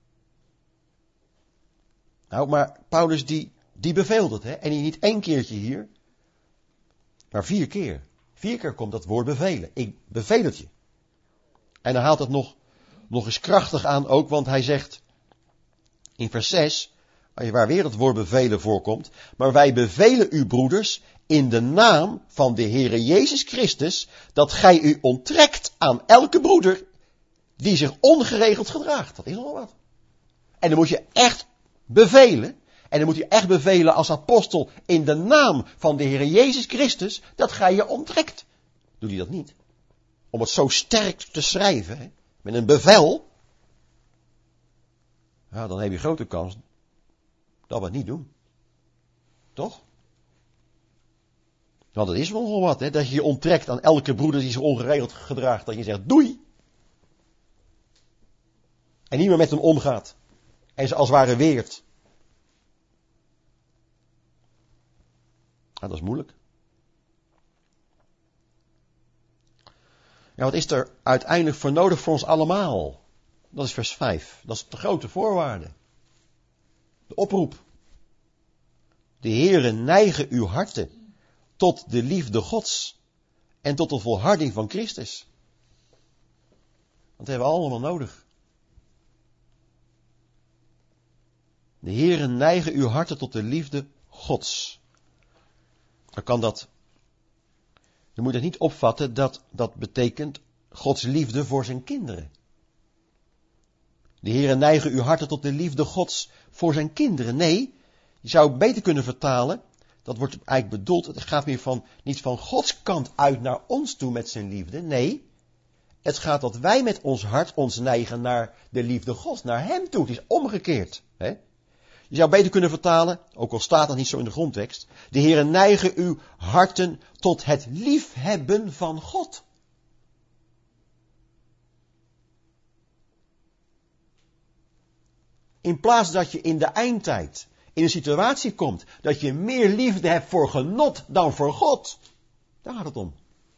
Nou, maar Paulus die beveelt het, hè. En niet 1 keertje hier, maar 4 keer. 4 keer komt dat woord bevelen. Ik beveel het je. En hij haalt het nog eens krachtig aan ook, want hij zegt in vers 6, waar weer het woord bevelen voorkomt, maar wij bevelen u, broeders, in de naam van de Heere Jezus Christus, dat gij u onttrekt aan elke broeder die zich ongeregeld gedraagt. Dat is nog wat. En dan moet je echt bevelen, en dan moet je echt bevelen als apostel in de naam van de Heere Jezus Christus, dat gij je onttrekt. Doe hij dat niet? Om het zo sterk te schrijven, hè, met een bevel, ja, dan heb je grote kans dat we het niet doen. Toch? Want het is nogal wat, hè, dat je je onttrekt aan elke broeder die zich ongeregeld gedraagt, dat je zegt doei. En niet meer met hem omgaat. En ze als het ware weert. Ja, dat is moeilijk. Ja, wat is er uiteindelijk voor nodig voor ons allemaal? Dat is vers 5. Dat is de grote voorwaarde. De oproep. De Heere neige uw harten tot de liefde Gods en tot de volharding van Christus. Dat hebben we allemaal nodig. De Heere neige uw harten tot de liefde Gods. Dan kan dat, je moet het niet opvatten dat betekent Gods liefde voor zijn kinderen. De Heere neige uw harten tot de liefde Gods voor zijn kinderen. Nee, je zou het beter kunnen vertalen, dat wordt eigenlijk bedoeld, het gaat meer niet van Gods kant uit naar ons toe met zijn liefde. Nee, het gaat dat wij met ons hart ons neigen naar de liefde Gods, naar hem toe. Het is omgekeerd. Hè? Je zou beter kunnen vertalen, ook al staat dat niet zo in de grondtekst, de Heere neige uw harten tot het liefhebben van God. In plaats dat je in de eindtijd in een situatie komt dat je meer liefde hebt voor genot dan voor God. Daar gaat het om.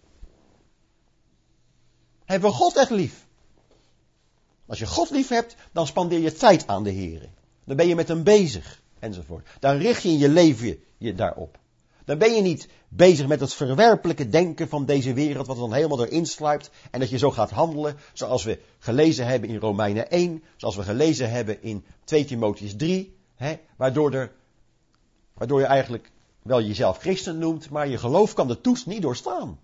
Hebben we God echt lief? Als je God lief hebt, dan spandeer je tijd aan de Heere. Dan ben je met hem bezig, enzovoort. Dan richt je in je leven je daarop. Dan ben je niet bezig met het verwerpelijke denken van deze wereld, wat dan helemaal erin sluipt, en dat je zo gaat handelen, zoals we gelezen hebben in Romeinen 1, zoals we gelezen hebben in 2 Timotheüs 3, waardoor je eigenlijk wel jezelf christen noemt, maar je geloof kan de toets niet doorstaan.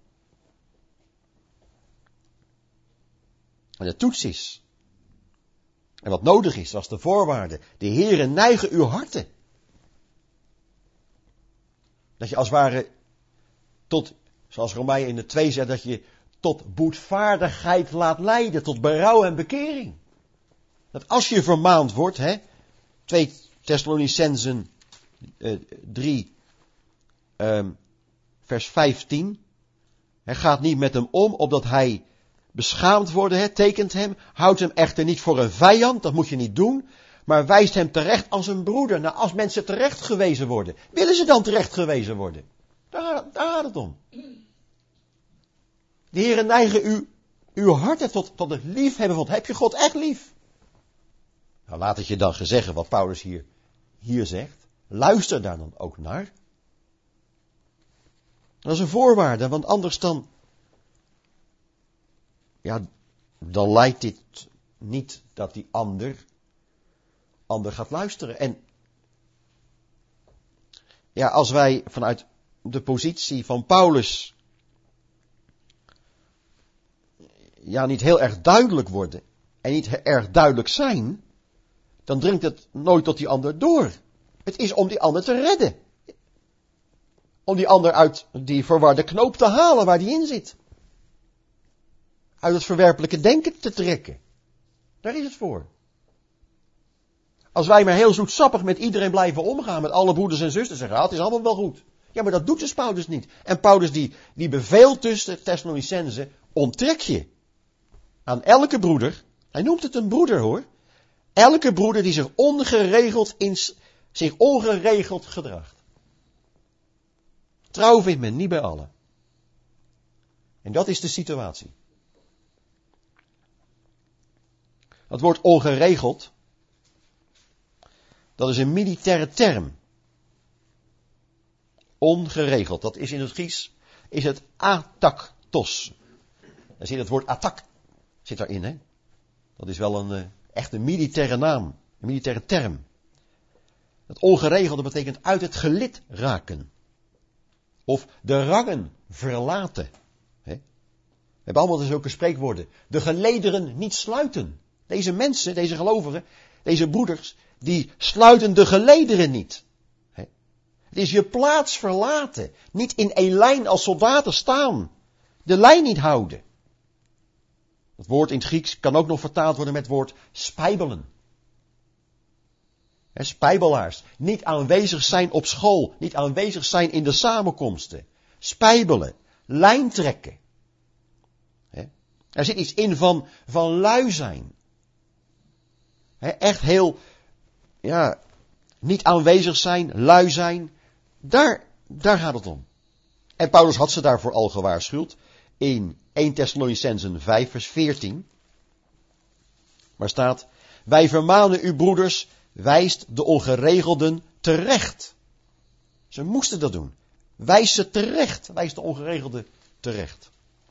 En de toets is, en wat nodig is, als de voorwaarde, de Heere neige uw harten. Dat je als het ware tot, zoals Romeinen in de 2 zegt, dat je tot boetvaardigheid laat leiden, tot berouw en bekering. Dat als je vermaand wordt, 2 Thessalonicenzen 3, vers 15, gaat niet met hem om, opdat hij beschaamd wordt, tekent hem, houdt hem echter niet voor een vijand, dat moet je niet doen, maar wijst hem terecht als een broeder. Nou, als mensen terecht gewezen worden, willen ze dan terecht gewezen worden? Daar gaat het om. De Heere neigen uw hart tot het liefhebben van. Heb je God echt lief? Nou, laat het je dan gezeggen wat Paulus hier zegt. Luister daar dan ook naar. Dat is een voorwaarde, want anders dan lijkt dit niet dat die ander gaat luisteren. En ja, als wij vanuit de positie van Paulus niet heel erg duidelijk worden en niet heel erg duidelijk zijn, dan dringt het nooit tot die ander door. Het is om die ander te redden. Om die ander uit die verwarde knoop te halen waar die in zit. Uit het verwerpelijke denken te trekken. Daar is het voor. Als wij maar heel zoetsappig met iedereen blijven omgaan, met alle broeders en zusters, zeggen, het is allemaal wel goed. Ja, maar dat doet dus Paulus niet. En Paulus die beveelt dus de Thessalonicenzen, onttrek je aan elke broeder, hij noemt het een broeder hoor, elke broeder die zich ongeregeld gedraagt. Trouw vindt men niet bij allen. En dat is de situatie. Het woord ongeregeld, dat is een militaire term. Ongeregeld, dat is in het Grieks, is het ataktos. Daar zit het woord attack, zit daarin hè. Dat is wel een echte militaire naam, een militaire term. Het ongeregelde betekent uit het gelid raken. Of de rangen verlaten. We hebben allemaal zulke spreekwoorden. De gelederen niet sluiten. Deze mensen, deze gelovigen, deze broeders, die sluiten de gelederen niet. Het is je plaats verlaten. Niet in één lijn als soldaten staan. De lijn niet houden. Het woord in het Grieks kan ook nog vertaald worden met het woord spijbelen. Spijbelaars. Niet aanwezig zijn op school. Niet aanwezig zijn in de samenkomsten. Spijbelen. Lijn trekken. Er zit iets in van lui zijn. Echt heel, niet aanwezig zijn, lui zijn. Daar gaat het om. En Paulus had ze daarvoor al gewaarschuwd. In 1 Thessalonicenzen 5 vers 14. Waar staat, wij vermanen u broeders, wijst de ongeregelden terecht. Ze moesten dat doen. Wijs ze terecht. Wijs de ongeregelden terecht.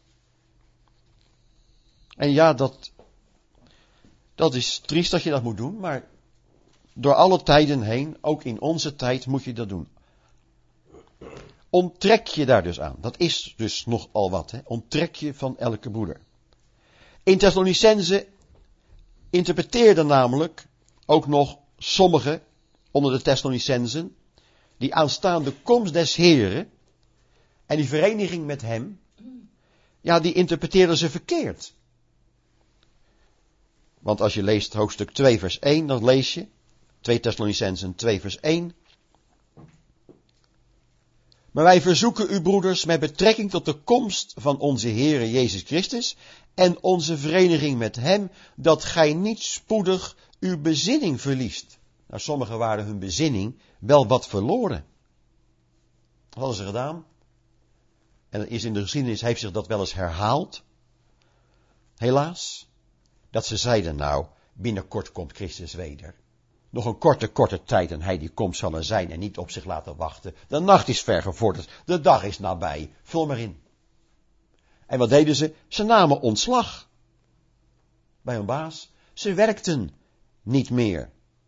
En ja, dat is triest dat je dat moet doen, maar door alle tijden heen, ook in onze tijd, moet je dat doen. Onttrek je daar dus aan. Dat is dus nogal wat. Onttrek je van elke broeder. In Thessalonicense interpreteerden namelijk ook nog sommigen onder de Thessalonicensen die aanstaande komst des Heren en die vereniging met hem, die interpreteerden ze verkeerd. Want als je leest hoofdstuk 2 vers 1, dan lees je 2 Thessalonicensen 2 vers 1. Maar wij verzoeken u broeders met betrekking tot de komst van onze Heere Jezus Christus en onze vereniging met hem, dat gij niet spoedig uw bezinning verliest. Nou, sommigen waren hun bezinning wel wat verloren. Wat hadden ze gedaan? En dat is in de geschiedenis, heeft zich dat wel eens herhaald. Helaas. Dat ze zeiden, binnenkort komt Christus weder. Nog een korte tijd en hij die komt zal er zijn en niet op zich laten wachten. De nacht is ver gevorderd, de dag is nabij. Vul maar in. En wat deden ze? Ze namen ontslag. Bij hun baas. Ze werkten niet meer.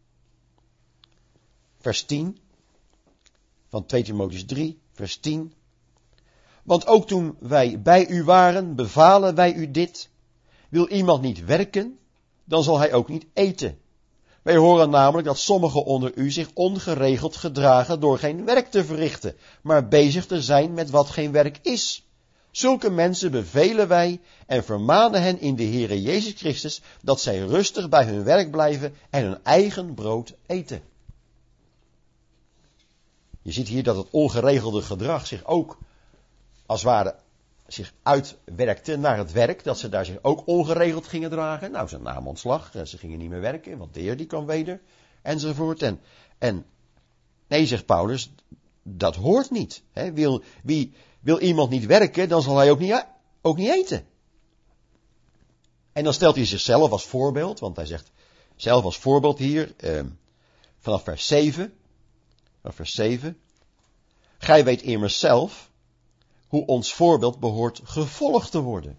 Vers 10 van 2 Timotheüs 3, vers 10. Want ook toen wij bij u waren, bevalen wij u dit. Wil iemand niet werken, dan zal hij ook niet eten. Wij horen namelijk dat sommigen onder u zich ongeregeld gedragen door geen werk te verrichten, maar bezig te zijn met wat geen werk is. Zulke mensen bevelen wij en vermanen hen in de Heere Jezus Christus dat zij rustig bij hun werk blijven en hun eigen brood eten. Je ziet hier dat het ongeregelde gedrag zich ook, als het ware, zich uitwerkte naar het werk, dat ze daar zich ook ongeregeld gingen dragen. Nou, ze namen ontslag, ze gingen niet meer werken, want de Heer die kwam weder, enzovoort. En nee, zegt Paulus, dat hoort niet. Hè. Wil iemand niet werken, dan zal hij ook niet eten. En dan stelt hij zichzelf als voorbeeld, want hij zegt zelf als voorbeeld hier, vanaf vers 7. Gij weet immers zelf hoe ons voorbeeld behoort gevolgd te worden.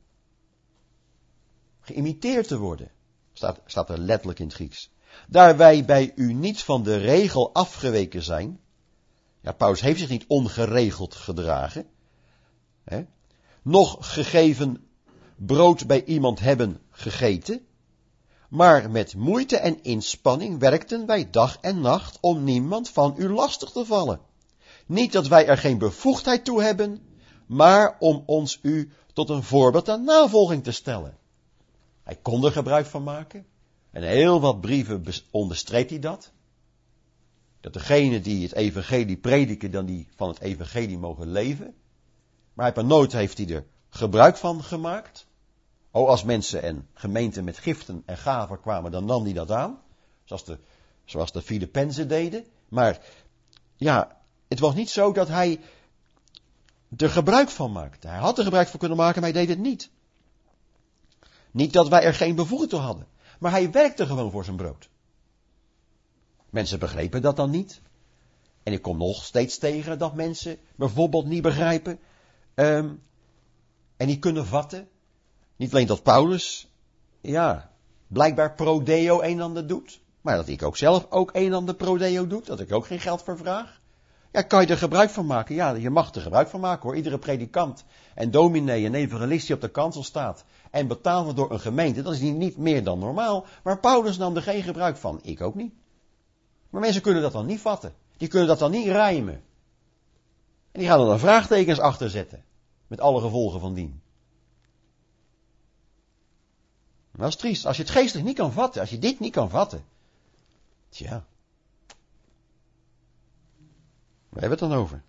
Geïmiteerd te worden. Staat er letterlijk in het Grieks. Daar wij bij u niet van de regel afgeweken zijn. Ja, Paulus heeft zich niet ongeregeld gedragen. Hè, nog gegeven brood bij iemand hebben gegeten. Maar met moeite en inspanning werkten wij dag en nacht om niemand van u lastig te vallen. Niet dat wij er geen bevoegdheid toe hebben, maar om ons u tot een voorbeeld aan navolging te stellen. Hij kon er gebruik van maken. En heel wat brieven onderstreept hij dat. Dat degenen die het evangelie prediken, dan die van het evangelie mogen leven. Maar nooit heeft hij er gebruik van gemaakt. Als mensen en gemeenten met giften en gaven kwamen, dan nam hij dat aan. Zoals de Filippenzen deden. Maar ja, het was niet zo dat hij er gebruik van maakte. Hij had er gebruik van kunnen maken, maar hij deed het niet. Niet dat wij er geen bevoegdheid toe hadden. Maar hij werkte gewoon voor zijn brood. Mensen begrepen dat dan niet. En ik kom nog steeds tegen dat mensen bijvoorbeeld niet begrijpen. En niet kunnen vatten. Niet alleen dat Paulus, ja, blijkbaar pro deo een en ander doet. Maar dat ik ook zelf ook een en ander pro deo doe. Dat ik ook geen geld voor vraag. Ja, kan je er gebruik van maken? Ja, je mag er gebruik van maken hoor. Iedere predikant en dominee en evangelist die op de kansel staat en betaald wordt door een gemeente, dat is niet meer dan normaal. Maar Paulus nam er geen gebruik van. Ik ook niet. Maar mensen kunnen dat dan niet vatten. Die kunnen dat dan niet rijmen. En die gaan er dan vraagtekens achter zetten. Met alle gevolgen van dien. Dat is triest. Als je het geestelijk niet kan vatten, als je dit niet kan vatten. Tja. Waar hebben we het dan over?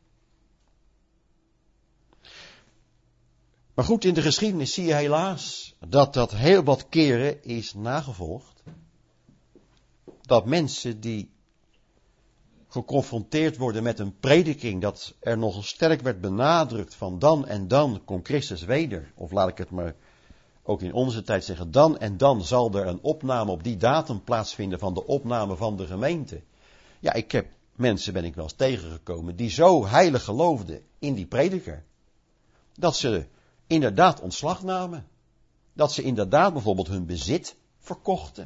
Maar goed, in de geschiedenis zie je helaas dat heel wat keren is nagevolgd. Dat mensen die geconfronteerd worden met een prediking, dat er nog sterk werd benadrukt van dan en dan komt Christus weder. Of laat ik het maar ook in onze tijd zeggen, dan en dan zal er een opname op die datum plaatsvinden van de opname van de gemeente. Ja, mensen ben ik wel eens tegengekomen die zo heilig geloofden in die prediker. Dat ze inderdaad ontslag namen. Dat ze inderdaad bijvoorbeeld hun bezit verkochten.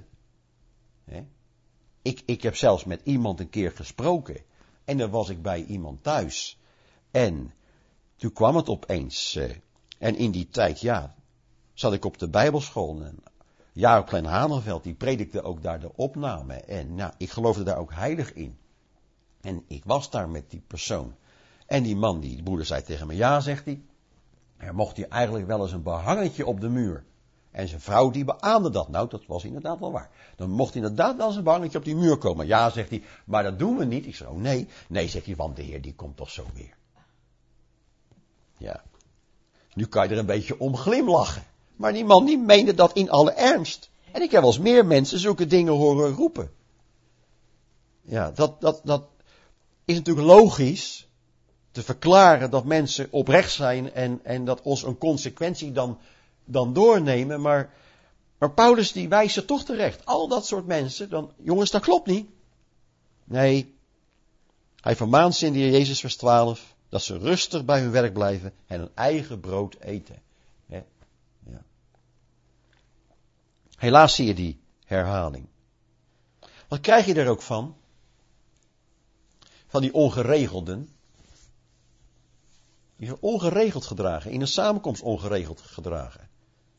Ik heb zelfs met iemand een keer gesproken. En dan was ik bij iemand thuis. En toen kwam het opeens. En in die tijd, ja, zat ik op de Bijbelschool. En Jaap Klein Hanenveld, die predikte ook daar de opname. En nou, ik geloofde daar ook heilig in. En ik was daar met die persoon. En die man, die broeder zei tegen me, ja, zegt hij, er mocht hier eigenlijk wel eens een behangetje op de muur. En zijn vrouw die beaamde dat. Nou, dat was inderdaad wel waar. Dan mocht inderdaad wel eens een behangetje op die muur komen. Ja, zegt hij, maar dat doen we niet. Ik zei, oh nee. Nee, zegt hij, want de Heer die komt toch zo weer. Ja. Nu kan je er een beetje om glimlachen. Maar die man die meende dat in alle ernst. En ik heb wel eens meer mensen zulke dingen horen roepen. Ja, dat is natuurlijk logisch te verklaren dat mensen oprecht zijn en dat ons een consequentie dan doornemen. Maar Paulus die wijst er toch terecht. Al dat soort mensen, dan, jongens, dat klopt niet. Nee, hij vermaant ze in de Heer Jezus vers 12 dat ze rustig bij hun werk blijven en hun eigen brood eten. Ja. Helaas zie je die herhaling. Wat krijg je er ook van? Van die ongeregelden. Die zijn ongeregeld gedragen. In een samenkomst ongeregeld gedragen.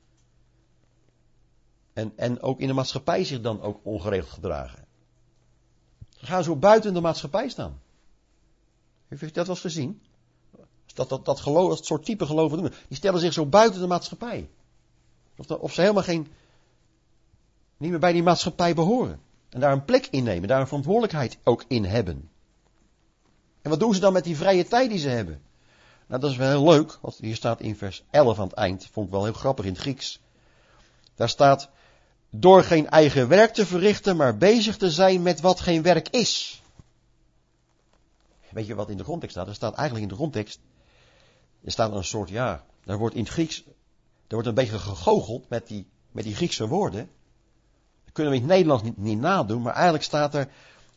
En ook in de maatschappij zich dan ook ongeregeld gedragen. Ze gaan zo buiten de maatschappij staan. Heeft u dat wel eens gezien? Dat geloof, dat soort type geloven doen. Die stellen zich zo buiten de maatschappij. Of ze helemaal niet meer bij die maatschappij behoren. En daar een plek in nemen. Daar een verantwoordelijkheid ook in hebben. En wat doen ze dan met die vrije tijd die ze hebben? Nou, dat is wel heel leuk, want hier staat in vers 11 aan het eind, vond ik wel heel grappig in het Grieks. Daar staat, door geen eigen werk te verrichten, maar bezig te zijn met wat geen werk is. Weet je wat in de grondtekst staat? Er staat eigenlijk in de grondtekst, er staat een soort, ja, daar wordt in het Grieks, er wordt een beetje gegoocheld met die Griekse woorden. Dat kunnen we in het Nederlands niet nadoen, maar eigenlijk staat er,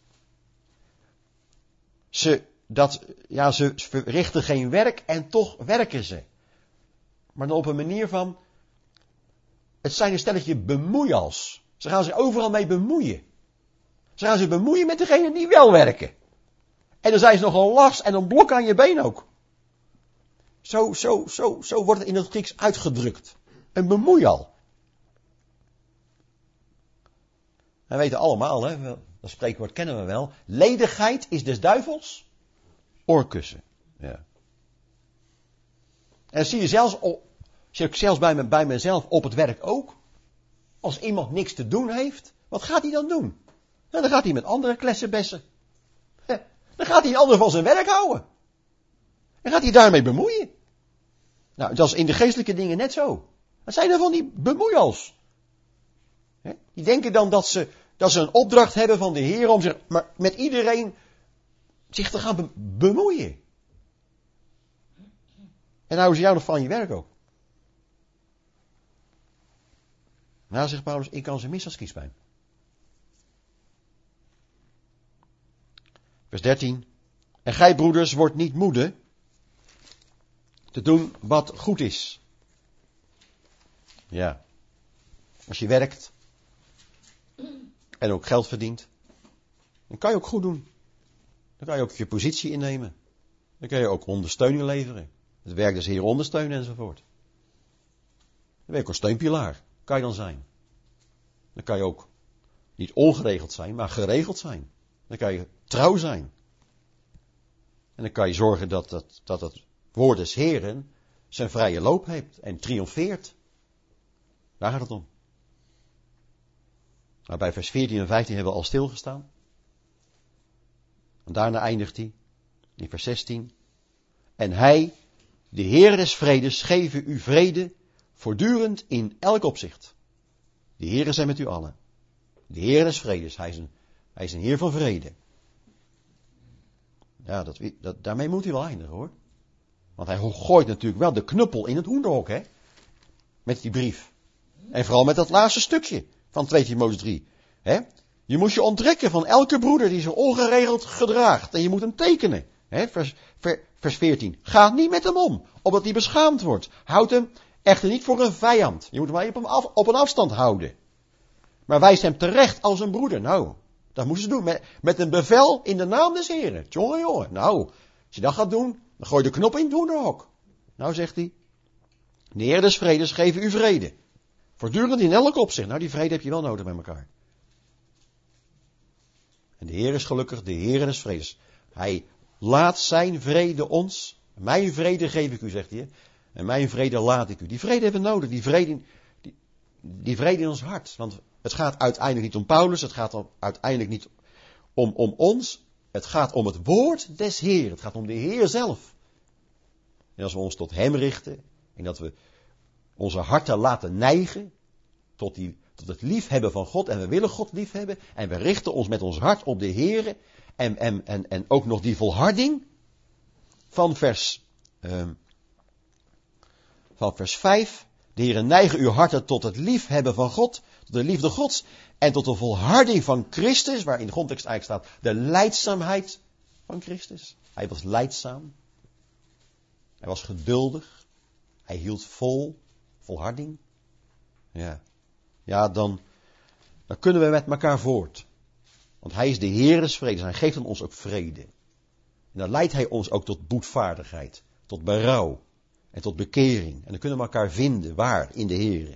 ze verrichten geen werk en toch werken ze. Maar dan op een manier van, het zijn een stelletje bemoeials. Ze gaan zich overal mee bemoeien. Ze gaan zich bemoeien met degenen die wel werken. En dan zijn ze nog een last en een blok aan je been ook. Zo wordt het in het Grieks uitgedrukt. Een bemoeial. We weten allemaal, hè, dat spreekwoord kennen we wel. Ledigheid is des duivels oorkussen. Ja. En dat zie je zelfs bij mezelf op het werk ook. Als iemand niks te doen heeft, wat gaat hij dan doen? Nou, dan gaat hij met andere klessen bessen. Dan gaat hij een ander van zijn werk houden. En gaat hij daarmee bemoeien. Nou, dat is in de geestelijke dingen net zo. Dat zijn er van die bemoeials. Die denken dan dat ze een opdracht hebben van de Heer om zich met iedereen zich te gaan bemoeien. En houden ze jou nog van je werk ook. Nou, zegt Paulus, ik kan ze missen als kiespijn. Vers 13. En gij broeders, wordt niet moede te doen wat goed is. Ja. Als je werkt en ook geld verdient, dan kan je ook goed doen. Dan kan je ook je positie innemen. Dan kan je ook ondersteuning leveren. Het werk des Heeren ondersteunen enzovoort. Dan ben je ook een steunpilaar. Kan je dan zijn. Dan kan je ook niet ongeregeld zijn, maar geregeld zijn. Dan kan je trouw zijn. En dan kan je zorgen dat het woord des Heeren zijn vrije loop heeft en triomfeert. Daar gaat het om. Nou, bij vers 14 en 15 hebben we al stilgestaan. En daarna eindigt hij in vers 16. En hij, de Heer des vredes, geven u vrede voortdurend in elk opzicht. De Heer zijn met u allen. De Heer des vredes, hij is een Heer van vrede. Ja, daarmee moet hij wel eindigen hoor. Want hij gooit natuurlijk wel de knuppel in het hoenderhok, hè. Met die brief. En vooral met dat laatste stukje van 2 Timotheüs 3. Hè? Je moet je onttrekken van elke broeder die zich ongeregeld gedraagt. En je moet hem tekenen. Hè? Vers 14. Ga niet met hem om, opdat hij beschaamd wordt. Houd hem echter niet voor een vijand. Je moet hem op een afstand houden. Maar wijs hem terecht als een broeder. Nou, dat moeten ze doen. Met een bevel in de naam des Heren. Jongen. Nou, als je dat gaat doen, dan gooi je de knop in het hoenderhok. Nou, zegt hij. De Heer des vredes geven u vrede. Voortdurend in elk opzicht. Nou, die vrede heb je wel nodig bij elkaar. En de Heer is gelukkig, de Heer des vredes. Hij laat zijn vrede ons. Mijn vrede geef ik u, zegt hij. En mijn vrede laat ik u. Die vrede hebben we nodig. Die vrede in ons hart. Want het gaat uiteindelijk niet om Paulus. Het gaat uiteindelijk niet om ons. Het gaat om het woord des Heeren. Het gaat om de Heer zelf. En als we ons tot hem richten. En dat we onze harten laten neigen. Tot het liefhebben van God. En we willen God liefhebben. En we richten ons met ons hart op de Heer. En ook nog die volharding. Van vers 5. De Heer neige uw harten tot het liefhebben van God. Tot de liefde Gods. En tot de volharding van Christus. Waar in de grondtekst eigenlijk staat. De lijdzaamheid van Christus. Hij was lijdzaam. Hij was geduldig. Hij hield vol. Volharding. Ja, dan kunnen we met elkaar voort. Want hij is de Heer des vredes. Hij geeft ons ook vrede. En dan leidt hij ons ook tot boetvaardigheid. Tot berouw. En tot bekering. En dan kunnen we elkaar vinden. Waar? In de Heer.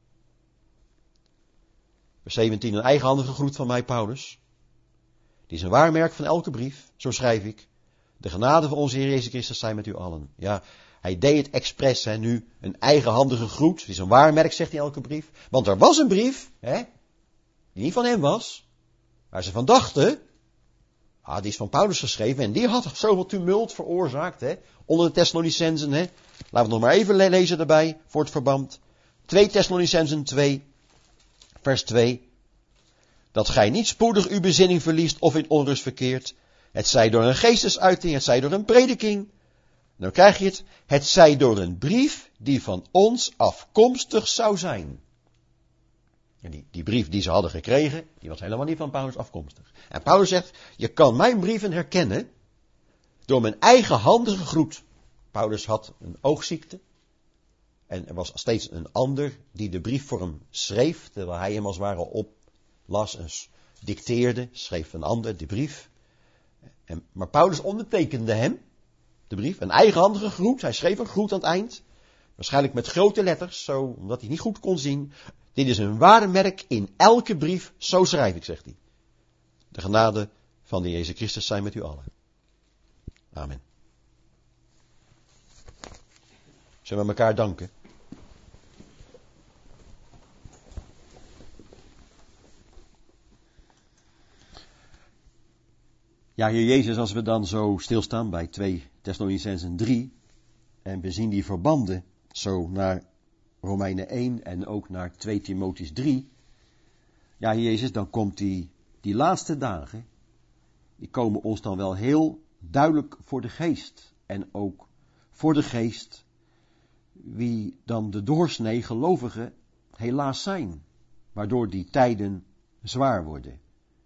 Vers 17. Een eigenhandige groet van mij, Paulus. Die is een waarmerk van elke brief. Zo schrijf ik. De genade van onze Heer Jezus Christus zijn met u allen. Ja, hij deed het expres, nu een eigenhandige groet. Het is een waarmerk, zegt hij in elke brief. Want er was een brief, die niet van hem was. Waar ze van dachten. die is van Paulus geschreven en die had zoveel tumult veroorzaakt, hè, onder de Thessalonicenzen, hè. Laten we het nog maar even lezen erbij, voor het verband. 2 Thessalonicenzen 2, vers 2. Dat gij niet spoedig uw bezinning verliest of in onrust verkeert. Het zij door een geestesuiting, het zij door een prediking. Dan krijg je het. Het zij door een brief die van ons afkomstig zou zijn. En die brief die ze hadden gekregen, die was helemaal niet van Paulus afkomstig. En Paulus zegt, je kan mijn brieven herkennen door mijn eigenhandige groet. Paulus had een oogziekte. En er was steeds een ander die de brief voor hem schreef, terwijl hij hem als het ware oplas en dicteerde, schreef een ander de brief. Maar Paulus ondertekende hem, de brief, een eigenhandige groet. Hij schreef een groet aan het eind, waarschijnlijk met grote letters, zo, omdat hij niet goed kon zien. Dit is een ware merk in elke brief, zo schrijf ik, zegt hij. De genade van de Jezus Christus zijn met u allen. Amen. Zullen we elkaar danken? Ja, Heer Jezus, als we dan zo stilstaan bij 2 Thessalonicenzen 3 en we zien die verbanden zo naar Romeinen 1 en ook naar 2 Timotheüs 3. Ja, Heer Jezus, dan komt die laatste dagen, die komen ons dan wel heel duidelijk voor de geest. En ook voor de geest wie dan de doorsnee gelovigen helaas zijn, waardoor die tijden zwaar worden.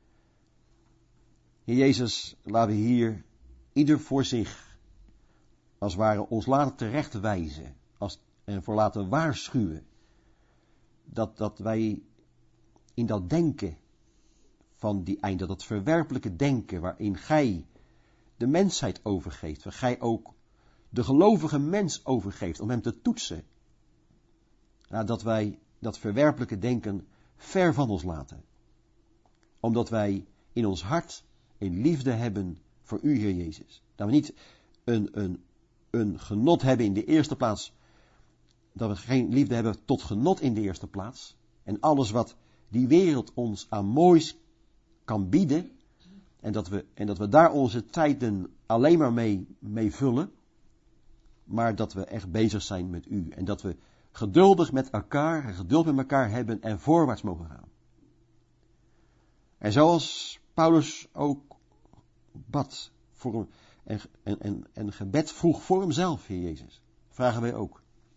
Heer Jezus, laten we hier ieder voor zich, als het ware, ons laten terechtwijzen en voor laten waarschuwen, dat wij in dat denken van die eind, dat verwerpelijke denken waarin gij de mensheid overgeeft, waar gij ook de gelovige mens overgeeft om hem te toetsen, dat wij dat verwerpelijke denken ver van ons laten. Omdat wij in ons hart een liefde hebben voor u, Heer Jezus. Dat we niet een genot hebben in de eerste plaats, dat we geen liefde hebben tot genot in de eerste plaats. En alles wat die wereld ons aan moois kan bieden, en dat we daar onze tijden alleen maar mee vullen, maar dat we echt bezig zijn met u. En dat we geduld met elkaar hebben en voorwaarts mogen gaan. En zoals Paulus ook bad voor hem, en gebed vroeg voor hemzelf, Heer Jezus, vragen wij ook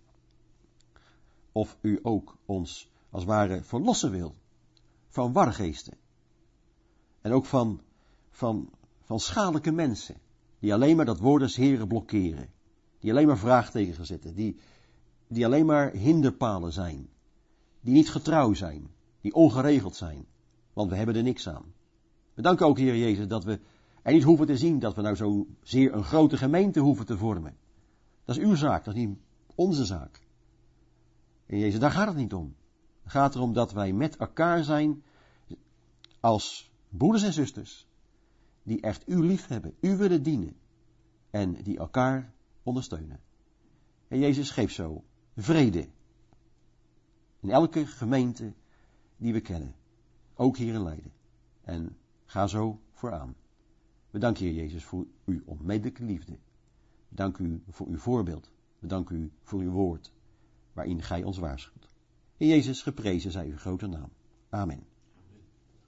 of u ook ons als het ware verlossen wil van wargeesten. En ook van schadelijke mensen, die alleen maar dat woord des Heren blokkeren. Die alleen maar vraagtekens zetten, die alleen maar hinderpalen zijn. Die niet getrouw zijn, die ongeregeld zijn, want we hebben er niks aan. We danken ook, Heer Jezus, dat we er niet hoeven te zien dat we nou zo zeer een grote gemeente hoeven te vormen. Dat is uw zaak, dat is niet onze zaak. En Jezus, daar gaat het niet om. Het gaat erom dat wij met elkaar zijn als broeders en zusters, die echt u lief hebben, u willen dienen en die elkaar ondersteunen. En Jezus, geeft zo vrede in elke gemeente die we kennen, ook hier in Leiden. En ga zo vooraan. We danken Heer Jezus voor uw onmetelijke liefde. We danken u voor uw voorbeeld. We danken u voor uw woord, waarin gij ons waarschuwt. Heer Jezus, geprezen zij uw grote naam. Amen.